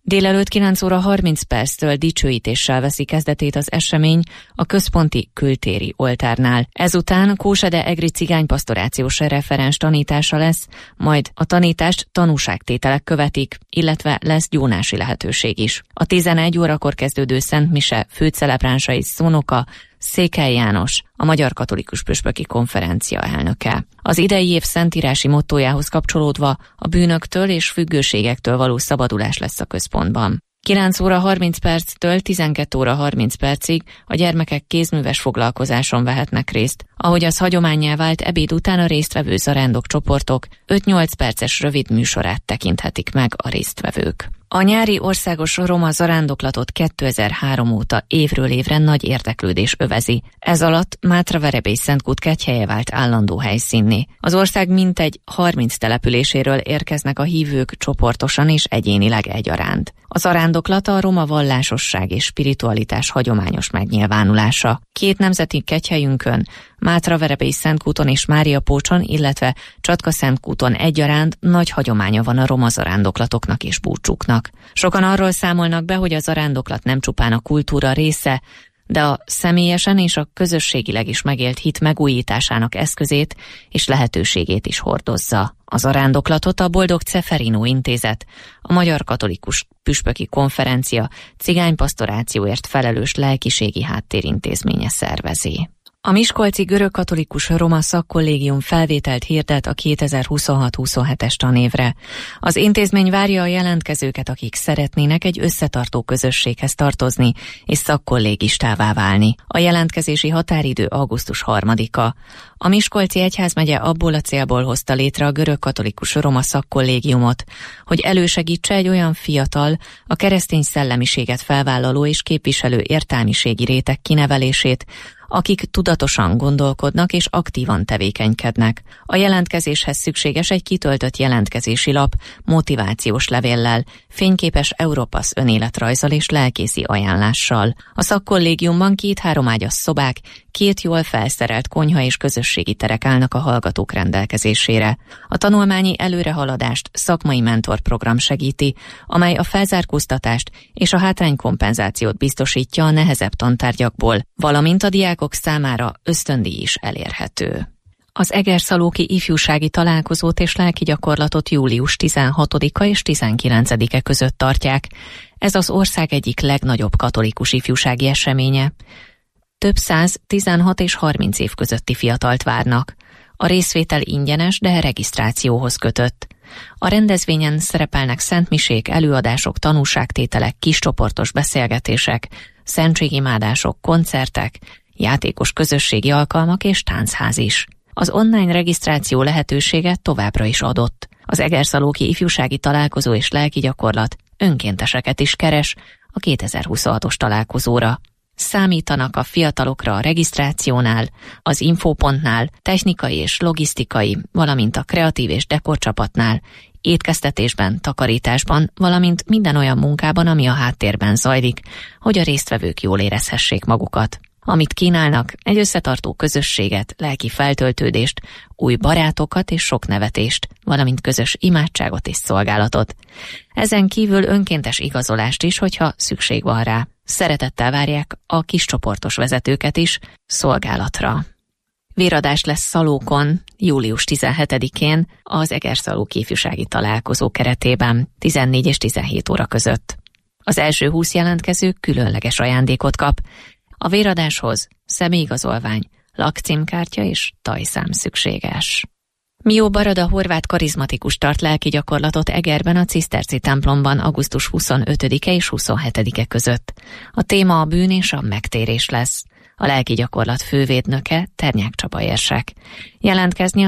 Délelőtt 9 óra 30 perctől dicsőítéssel veszi kezdetét az esemény a központi kültéri oltárnál. Ezután Kósede egri cigánypastorációs referens tanítása lesz, majd a tanítást tanúságtételek követik, illetve lesz gyónási lehetőség is. A 11 órakor kezdődő Szent Mise főcelebránsai szónoka Székely János, a Magyar Katolikus Püspöki Konferencia elnöke. Az idei év szentírási mottójához kapcsolódva a bűnöktől és függőségektől való szabadulás lesz a központban. 9 óra 30 perctől 12 óra 30 percig a gyermekek kézműves foglalkozáson vehetnek részt. Ahogy az hagyománnyá vált, ebéd után a résztvevő zarándok csoportok 5-8 perces rövid műsorát tekinthetik meg a résztvevők. A nyári országos roma zarándoklatot 2003 óta évről évre nagy érdeklődés övezi. Ez alatt Mátra-Verebély-Szentkút kegyhelye vált állandó helyszínné. Az ország mintegy 30 településéről érkeznek a hívők csoportosan és egyénileg egyaránt. A zarándoklat a roma vallásosság és spiritualitás hagyományos megnyilvánulása. 2 nemzeti kegyhelyünkön, Mátra-Verebély-Szentkúton és Máriapócson, illetve Csatka-Szentkúton egyaránt nagy hagyománya van a roma zarándoklatoknak és búcsúknak. Sokan arról számolnak be, hogy a zarándoklat nem csupán a kultúra része, de a személyesen és a közösségileg is megélt hit megújításának eszközét és lehetőségét is hordozza. A zarándoklatot a Boldog Ceferino Intézet, a Magyar Katolikus Püspöki Konferencia cigánypastorációért felelős lelkiségi háttérintézménye szervezi. A Miskolci Görögkatolikus Roma Szakkollégium felvételt hirdet a 2026-27-es tanévre. Az intézmény várja a jelentkezőket, akik szeretnének egy összetartó közösséghez tartozni és szakkollégistává válni. A jelentkezési határidő augusztus 3-a. A Miskolci Egyházmegye abból a célból hozta létre a Görögkatolikus Roma Szakkollégiumot, hogy elősegítse egy olyan fiatal, a keresztény szellemiséget felvállaló és képviselő értelmiségi réteg kinevelését, akik tudatosan gondolkodnak és aktívan tevékenykednek. A jelentkezéshez szükséges egy kitöltött jelentkezési lap, motivációs levéllel, fényképes Europass önéletrajzzal és lelkészi ajánlással. A szakkollégiumban 2-3 ágyas szobák, 2 jól felszerelt konyha és közösségi terek állnak a hallgatók rendelkezésére. A tanulmányi előrehaladást szakmai mentorprogram segíti, amely a felzárkóztatást és a hátránykompenzációt biztosítja a nehezebb tantárgyakból, valamint a diákok számára ösztöndíj is elérhető. Az Egerszalóki ifjúsági találkozót és lelki gyakorlatot július 16-a és 19-e között tartják. Ez az ország egyik legnagyobb katolikus ifjúsági eseménye. Több 100, 16 és 30 év közötti fiatalt várnak. A részvétel ingyenes, de regisztrációhoz kötött. A rendezvényen szerepelnek szentmisék, előadások, tanúságtételek, kiscsoportos beszélgetések, szentségimádások, koncertek, játékos közösségi alkalmak és táncház is. Az online regisztráció lehetősége továbbra is adott. Az Egerszalóki ifjúsági találkozó és lelki gyakorlat önkénteseket is keres a 2026-os találkozóra. Számítanak a fiatalokra a regisztrációnál, az infopontnál, technikai és logisztikai, valamint a kreatív és dekorcsapatnál, étkeztetésben, takarításban, valamint minden olyan munkában, ami a háttérben zajlik, hogy a résztvevők jól érezhessék magukat. Amit kínálnak, egy összetartó közösséget, lelki feltöltődést, új barátokat és sok nevetést, valamint közös imádságot és szolgálatot. Ezen kívül önkéntes igazolást is, hogyha szükség van rá. Szeretettel várják a kiscsoportos vezetőket is szolgálatra. Véradás lesz Szalókon július 17-én az Egerszalóki ifjúsági találkozó keretében 14 és 17 óra között. Az első 20 jelentkező különleges ajándékot kap. A véradáshoz személyigazolvány, lakcímkártya és tajszám szükséges. Mió Barada horvát karizmatikus tart lelki gyakorlatot Egerben a Ciszterci templomban augusztus 25-e és 27-e között. A téma a bűn és a megtérés lesz. A lelki gyakorlat fővédnöke Ternyák Csaba érsek. Jelentkezni a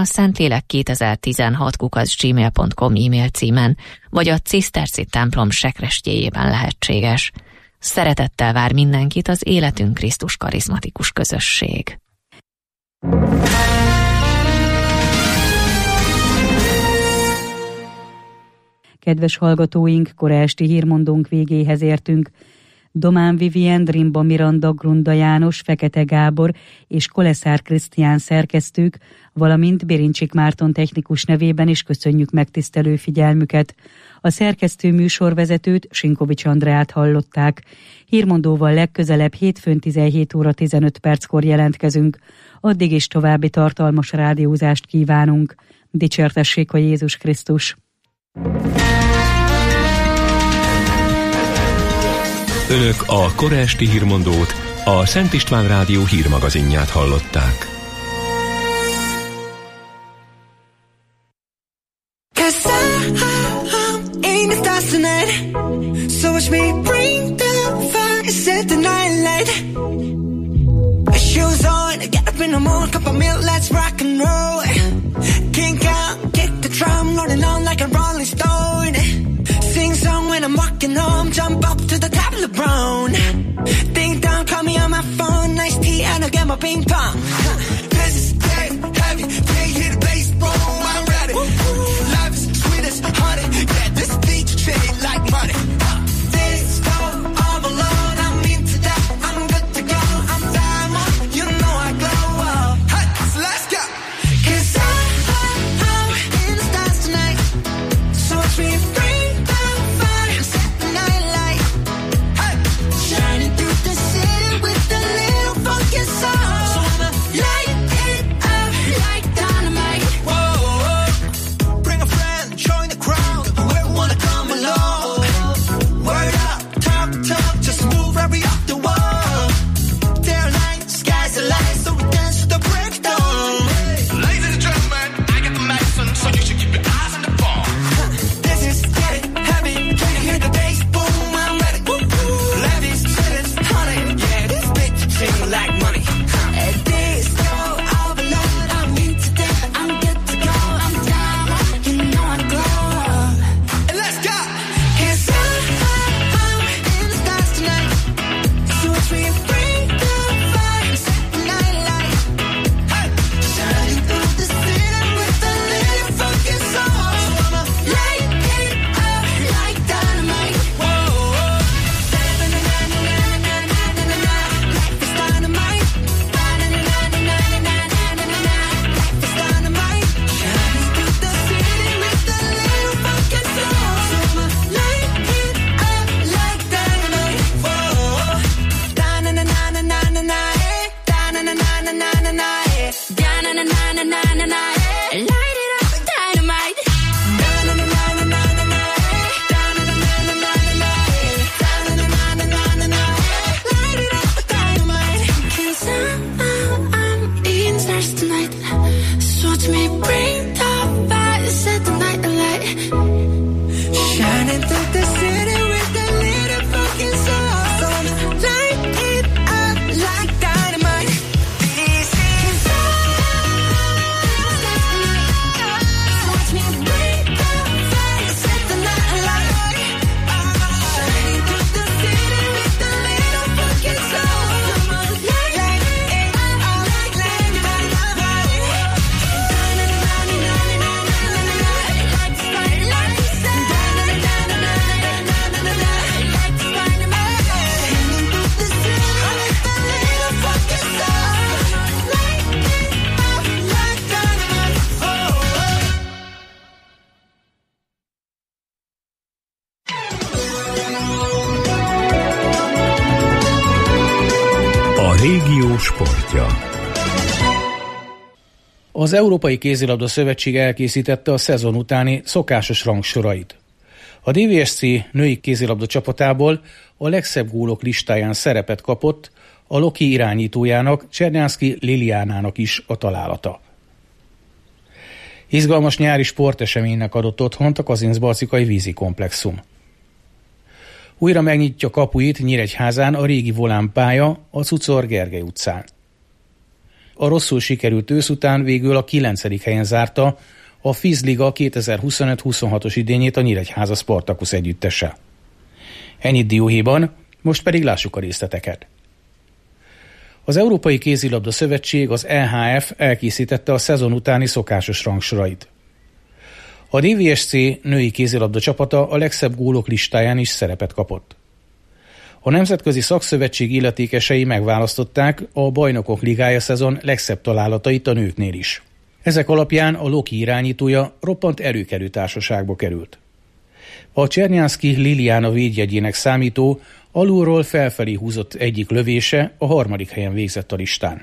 szentlélek2016@gmail.com e-mail címen, vagy a Ciszterci templom sekrestjéjében lehetséges. Szeretettel vár mindenkit az Életünk Krisztus karizmatikus közösség. Kedves hallgatóink, kora esti hírmondónk végéhez értünk. Domán Vivien, Drimba Miranda, Grunda János, Fekete Gábor és Koleszár Krisztián szerkesztők, valamint Bérincsik Márton technikus nevében is köszönjük megtisztelő figyelmüket. A szerkesztő műsorvezetőt, Sinkovics Andreát hallották. Hírmondóval legközelebb hétfőn 17 óra 15 perckor jelentkezünk. Addig is további tartalmas rádiózást kívánunk. Dicsértessék a Jézus Krisztus! Önök a kora esti hírmondót, a Szent István Rádió hírmagazinját hallották. Sing song when I'm walking home, jump up to the top of the brown. Ding dong, call me on my phone, nice tea and I'll get my ping pong. This is dead heavy, can't hear the bass, boom, I'm ready. Life is sweet as honey, yeah, this beat shit like money. This go all alone, I'm into that, I'm good to go, I'm diamond, you know I glow up. Hey, so let's go. 'Cause I'm in the stars tonight, so watch me free. Régió sportja. Az Európai Kézilabda Szövetség elkészítette a szezon utáni szokásos rangsorait. A DVSC női kézilabda csapatából a legszebb gólok listáján szerepet kapott a Loki irányítójának, Csernyánszky Liliánának is a találata. Izgalmas nyári sporteseménynek adott otthont a Kazincbarcikai vízikomplexum. Újra megnyitja kapuit Nyíregyházán a régi volánpálya a Cucor Gergely utcán. A rosszul sikerült ősz után végül a 9. helyen zárta a Fizliga 2025-26-os idényét a Nyíregyháza Spartacus együttese. Ennyit dióhéjban, most pedig lássuk a részleteket. Az Európai Kézilabda Szövetség, az EHF elkészítette a szezon utáni szokásos rangsorait. A DVSC női kézilabda csapata a legszebb gólok listáján is szerepet kapott. A Nemzetközi Szakszövetség illetékesei megválasztották a Bajnokok Ligája szezon legszebb találatait a nőknél is. Ezek alapján a Loki irányítója roppant erőkelő társaságba került. A Csernyánszky Liliana védjegyének számító, alulról felfelé húzott egyik lövése a 3. helyen végzett a listán.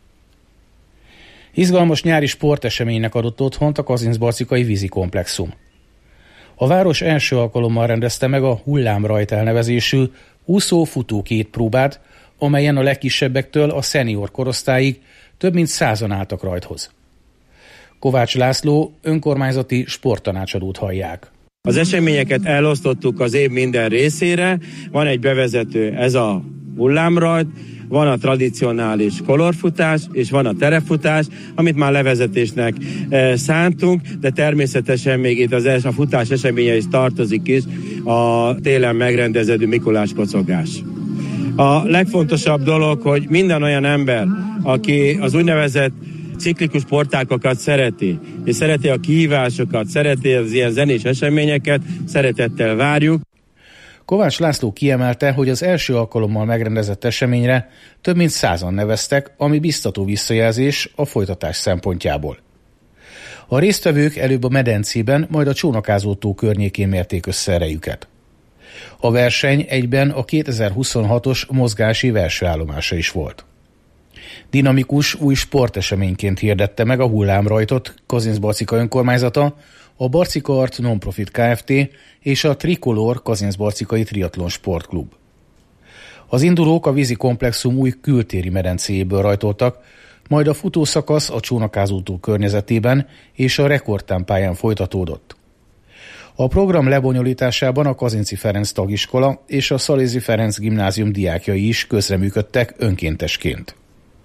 Izgalmas nyári sporteseménynek adott otthont a Kazincbarcikai vízikomplexum. A város első alkalommal rendezte meg a Hullámrajt elnevezésű úszó-futó kétpróbát, amelyen a legkisebbektől a szenior korosztályig több mint 100-an álltak rajthoz. Kovács László önkormányzati sporttanácsadót hallják. Az eseményeket elosztottuk az év minden részére, van egy bevezető, ez a hullámrajt, van a tradicionális kolorfutás, és van a terepfutás, amit már levezetésnek szántunk, de természetesen még itt a futás eseménye is tartozik is a télen megrendeződő Mikulás kocogás. A legfontosabb dolog, hogy minden olyan ember, aki az úgynevezett ciklikus sportágokat szereti, és szereti a kihívásokat, szereti az ilyen zenés eseményeket, szeretettel várjuk. Kovács László kiemelte, hogy az első alkalommal megrendezett eseményre több mint 100-an neveztek, ami biztató visszajelzés a folytatás szempontjából. A résztvevők előbb a medencében, majd a Csónakázó-tó környékén mérték össze erejüket. A verseny egyben a 2026-os mozgási első állomása is volt. Dinamikus új sporteseményként hirdette meg a Hullámrajtot Kazincbarcika önkormányzata, a Barcika Art Nonprofit Kft. És a Trikolor Kazincbarcikai Triatlon Sportklub. Az indulók a vízikomplexum új kültéri medencéjéből rajtoltak, majd a futószakasz a Csónakázó-tó környezetében és a rekordtámpályán folytatódott. A program lebonyolításában a Kazinczy Ferenc tagiskola és a Szalézi Ferenc gimnázium diákjai is közreműködtek önkéntesként.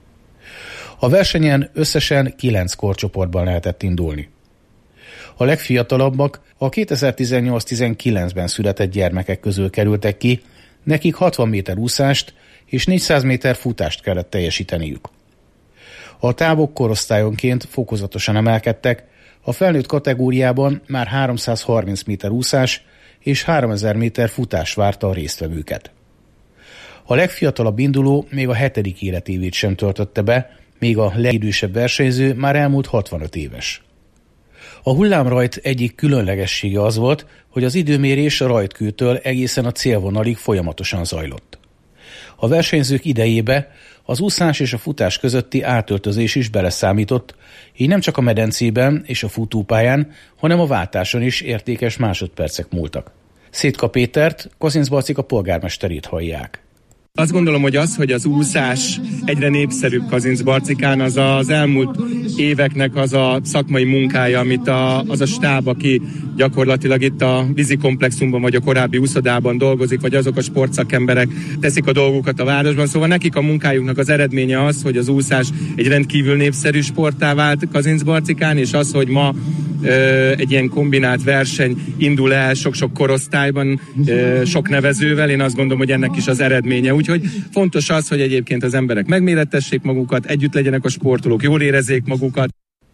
A versenyen összesen 9 korcsoportban lehetett indulni. A legfiatalabbak a 2018-19-ben született gyermekek közül kerültek ki, nekik 60 méter úszást és 400 méter futást kellett teljesíteniük. A távok korosztályonként fokozatosan emelkedtek, a felnőtt kategóriában már 330 méter úszás és 3000 méter futás várta a résztvevőket. A legfiatalabb induló még a 7. életévét sem töltötte be, míg a legidősebb versenyző már elmúlt 65 éves. A hullámrajt egyik különlegessége az volt, hogy az időmérés a rajtkőtől egészen a célvonalig folyamatosan zajlott. A versenyzők idejébe az úszás és a futás közötti átöltözés is beleszámított, így nem csak a medencében és a futópályán, hanem a váltáson is értékes másodpercek múltak. Szétka Pétert, Kazincbarcika polgármesterét hallják. Azt gondolom, hogy az úszás egyre népszerűbb Kazincbarcikán, az elmúlt éveknek az a szakmai munkája, amit az a stáb, aki gyakorlatilag itt a vízikomplexumban vagy a korábbi úszodában dolgozik, vagy azok a sportszakemberek teszik a dolgukat a városban. Szóval nekik a munkájuknak az eredménye az, hogy az úszás egy rendkívül népszerű sporttá vált Kazincbarcikán, és az, hogy ma egy ilyen kombinált verseny indul el sok-sok korosztályban, sok nevezővel, én azt gondolom, hogy ennek is az eredménye. Úgyhogy fontos az, hogy egyébként az emberek megmérettessék magukat, együtt legyenek a sportolók, jól érezzék magukat.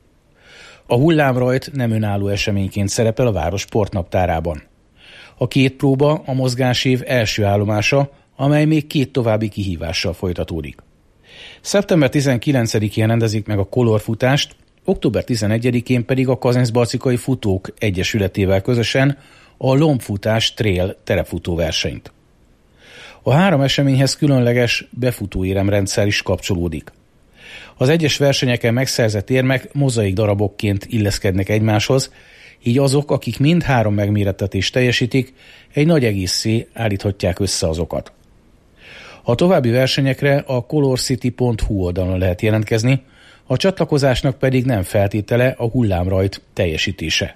A hullámrajt nem önálló eseményként szerepel a város sportnaptárában. A két próba a mozgásév első állomása, amely még 2 további kihívással folytatódik. Szeptember 19-én rendezik meg a kolorfutást, október 11-én pedig a Kazincbarcikai Futók Egyesületével közösen a lombfutás trail terepfutó versenyt. A 3 eseményhez különleges befutóéremrendszer is kapcsolódik. Az egyes versenyeken megszerzett érmek mozaik darabokként illeszkednek egymáshoz, így azok, akik mind 3 megmérettetést teljesítik, egy nagy egészé állíthatják össze azokat. A további versenyekre a colorcity.hu oldalon lehet jelentkezni, a csatlakozásnak pedig nem feltétele a hullámrajt teljesítése.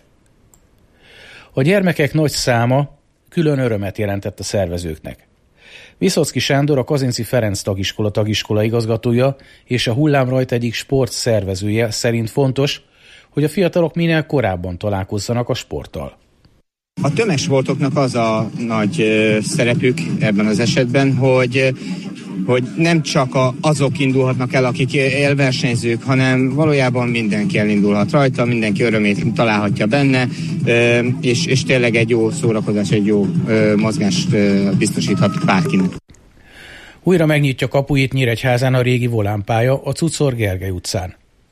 A gyermekek nagy száma külön örömet jelentett a szervezőknek. Viszocki Sándor, a Kazinczy Ferenc tagiskola igazgatója és a hullámrajt egyik sportszervezője szerint fontos, hogy a fiatalok minél korábban találkozzanak a sporttal. A tömegsportoknak az a nagy szerepük ebben az esetben, hogy nem csak azok indulhatnak el, akik élversenyzők, hanem valójában mindenki elindulhat rajta, mindenki örömét találhatja benne, és tényleg egy jó szórakozás, egy jó mozgást biztosíthat bárkinek. Újra megnyitja kapuit Nyíregyházán a régi volánpálya a Czuczor Gergely utcán.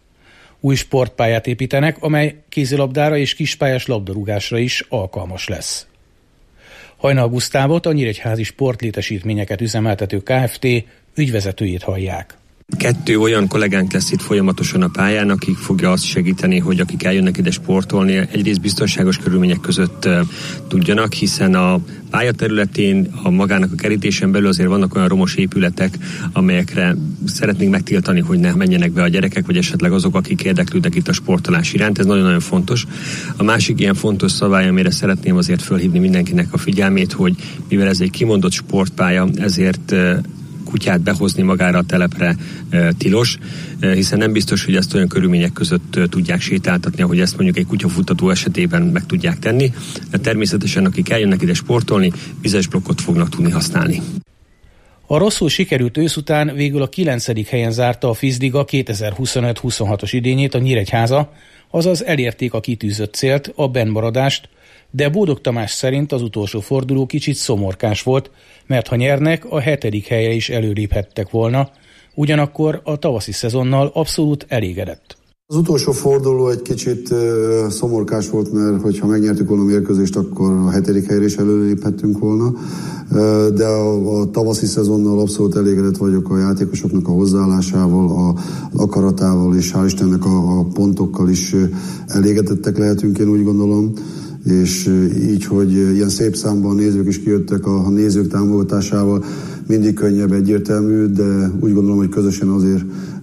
Új sportpályát építenek, amely kézilabdára és kispályás labdarúgásra is alkalmas lesz. Hajnal Gusztávot, a nyíregyházi sportlétesítményeket üzemeltető Kft. Ügyvezetőjét hallják. 2 olyan kollégánk lesz itt folyamatosan a pályán, akik fogja azt segíteni, hogy akik eljönnek ide sportolni, egyrészt biztonságos körülmények között tudjanak, hiszen a pályaterületén, a magának a kerítésen belül azért vannak olyan romos épületek, amelyekre szeretnénk megtiltani, hogy ne menjenek be a gyerekek, vagy esetleg azok, akik érdeklődnek itt a sportolás iránt. Ez nagyon-nagyon fontos. A másik ilyen fontos szabály, amire szeretném azért fölhívni mindenkinek a figyelmét, hogy mivel ez egy kimondott sportpálya, ezért kutyát behozni magára a telepre tilos, hiszen nem biztos, hogy ezt olyan körülmények között tudják sétáltatni, ahogy ezt mondjuk egy kutyafutató esetében meg tudják tenni. De természetesen, akik eljönnek ide sportolni, vizes blokkot fognak tudni használni. A rosszul sikerült ősz után végül a 9. helyen zárta a Fizliga 2025-26-os idényét a Nyíregyháza, azaz elérték a kitűzött célt, a bennmaradást, de Bódog Tamás szerint az utolsó forduló kicsit szomorkás volt, mert ha nyernek, a 7. helyre is előléphettek volna, ugyanakkor a tavaszi szezonnal abszolút elégedett. Az utolsó forduló egy kicsit szomorkás volt, mert hogyha megnyertük volna a mérkőzést, akkor a 7. helyre is előléphettünk volna, de a tavaszi szezonnal abszolút elégedett vagyok a játékosoknak a hozzáállásával, az akaratával, és hál' Istennek a pontokkal is elégedettek lehetünk, én úgy gondolom. És így, hogy ilyen szép számban nézők is kijöttek a nézők támogatásával, mindig könnyebb, egyértelmű, de úgy gondolom, hogy közösen azért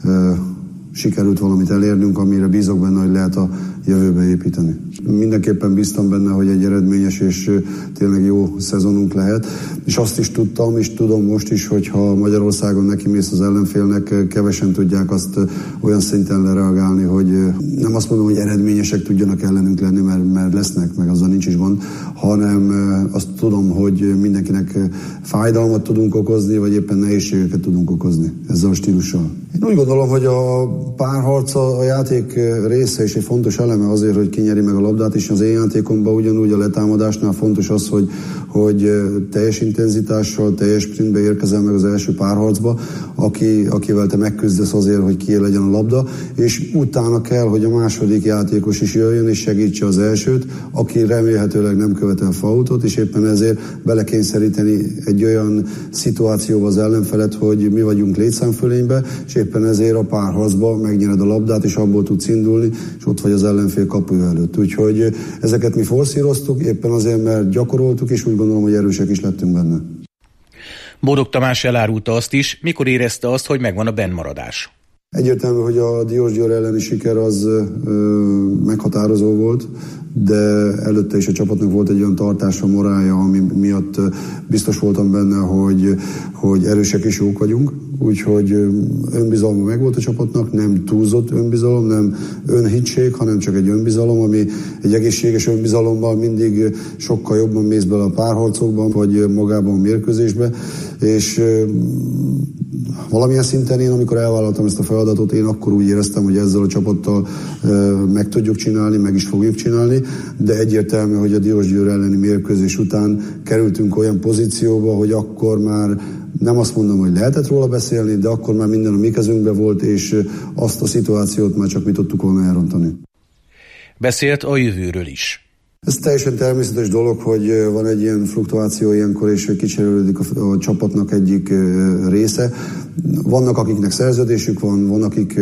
sikerült valamit elérnünk, amire bízok benne, hogy lehet a jövőbe építeni. Mindenképpen bíztam benne, hogy egy eredményes és tényleg jó szezonunk lehet, és azt is tudtam, és tudom most is, hogy ha Magyarországon nekimész az ellenfélnek, kevesen tudják azt olyan szinten lereagálni, hogy nem azt mondom, hogy eredményesek tudjanak ellenünk lenni, mert lesznek, meg azzal nincs is gond, hanem azt tudom, hogy mindenkinek fájdalmat tudunk okozni, vagy éppen nehézségeket tudunk okozni ezzel a stílussal. Én úgy gondolom, hogy a párharc a játék része és egy fontos eleme azért, hogy kinyeri meg a labdát, és az én játékomban ugyanúgy a letámadásnál fontos az, hogy teljes intenzitással, teljes sprintbe érkezel meg az első párharcba, akivel te megküzdesz azért, hogy kié legyen a labda, és utána kell, hogy a második játékos is jöjjön és segítse az elsőt, aki remélhetőleg nem követel fautot, és éppen ezért belekényszeríteni egy olyan szituációba az ellenfelet, hogy mi vagyunk létszámfölénybe, és éppen ezért a párharcba megnyered a labdát, és abból tudsz indulni, és ott vagy az ellenfél kapuja előtt. Úgyhogy ezeket mi forszíroztuk, éppen azért, mert gyakoroltuk, és úgy gondolom, hogy erősek is lettünk benne. Bódog Tamás elárulta azt is, mikor érezte azt, hogy megvan a bennmaradás. Egyértelmű, hogy a Diósgyőr elleni siker az meghatározó volt, de előtte is a csapatnak volt egy olyan tartása, morálja, ami miatt biztos voltam benne, hogy erősek és jók vagyunk. Úgyhogy önbizalma megvolt a csapatnak, nem túlzott önbizalom, nem önhittség, hanem csak egy önbizalom, ami egy egészséges önbizalommal mindig sokkal jobban mész bele a párharcokban, vagy magában a mérkőzésbe, és valamilyen szinten én, amikor elvállaltam ezt a feladatot, én akkor úgy éreztem, hogy ezzel a csapattal meg tudjuk csinálni, meg is fogjuk csinálni, de egyértelmű, hogy a Diósgyőr elleni mérkőzés után kerültünk olyan pozícióba, hogy akkor már nem azt mondom, hogy lehetett róla beszélni, de akkor már minden a mi kezünkben volt, és azt a szituációt már csak mi tudtuk volna elrontani. Beszélt a jövőről is. Ez teljesen természetes dolog, hogy van egy ilyen fluktuáció ilyenkor, és kicserélődik a csapatnak egyik része. Vannak, akiknek szerződésük van, akik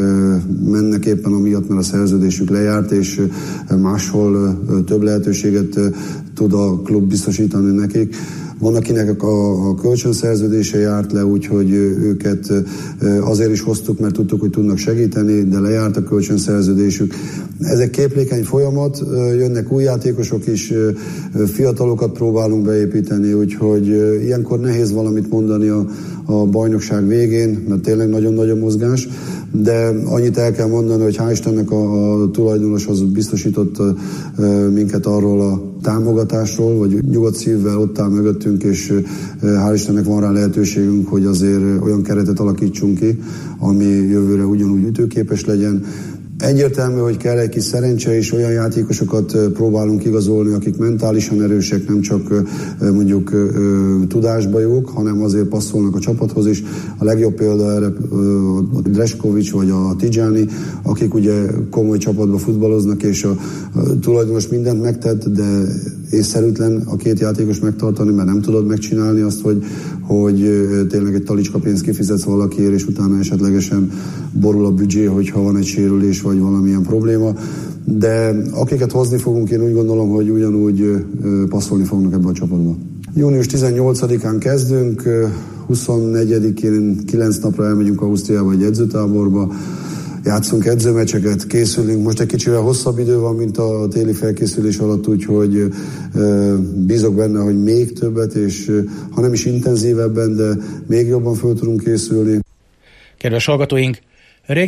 mennek éppen amiatt, mert a szerződésük lejárt, és máshol több lehetőséget tud a klub biztosítani nekik. Van, akinek a kölcsönszerződése járt le, úgyhogy őket azért is hoztuk, mert tudtuk, hogy tudnak segíteni, de lejárt a kölcsönszerződésük. Ez egy képlékeny folyamat, jönnek új játékosok is, fiatalokat próbálunk beépíteni, úgyhogy ilyenkor nehéz valamit mondani a bajnokság végén, mert tényleg nagyon-nagyon mozgás, de annyit el kell mondani, hogy hál' Istennek a tulajdonos az biztosított minket arról a támogatásról, vagy nyugodt szívvel ott áll mögöttünk, és hál' Istennek van rá lehetőségünk, hogy azért olyan keretet alakítsunk ki, ami jövőre ugyanúgy ütőképes legyen. Egyértelmű, hogy kell egy kis szerencse, és olyan játékosokat próbálunk igazolni, akik mentálisan erősek, nem csak mondjuk tudásba jók, hanem azért passzolnak a csapathoz is. A legjobb példa erre a Dreskovics vagy a Tijani, akik ugye komoly csapatba futballoznak, és a tulajdonos mindent megtett, de észszerűtlen a két játékos megtartani, mert nem tudod megcsinálni azt, hogy tényleg egy talicska pénzt kifizetsz valakiért, és utána esetlegesen borul a büdzsé, hogyha van egy sérülés, vagy valamilyen probléma. De akiket hozni fogunk, én úgy gondolom, hogy ugyanúgy passzolni fognak ebbe a csapatba. Június 18-án kezdünk, 24-én 9 napra elmegyünk Ausztriába egy edzőtáborba, játszunk edzőmeccseket, készülünk. Most egy kicsivel hosszabb idő van, mint a téli felkészülés alatt, úgyhogy bízok benne, hogy még többet, és ha nem is intenzívebben, de még jobban föl tudunk készülni. Kedves hallgatóink,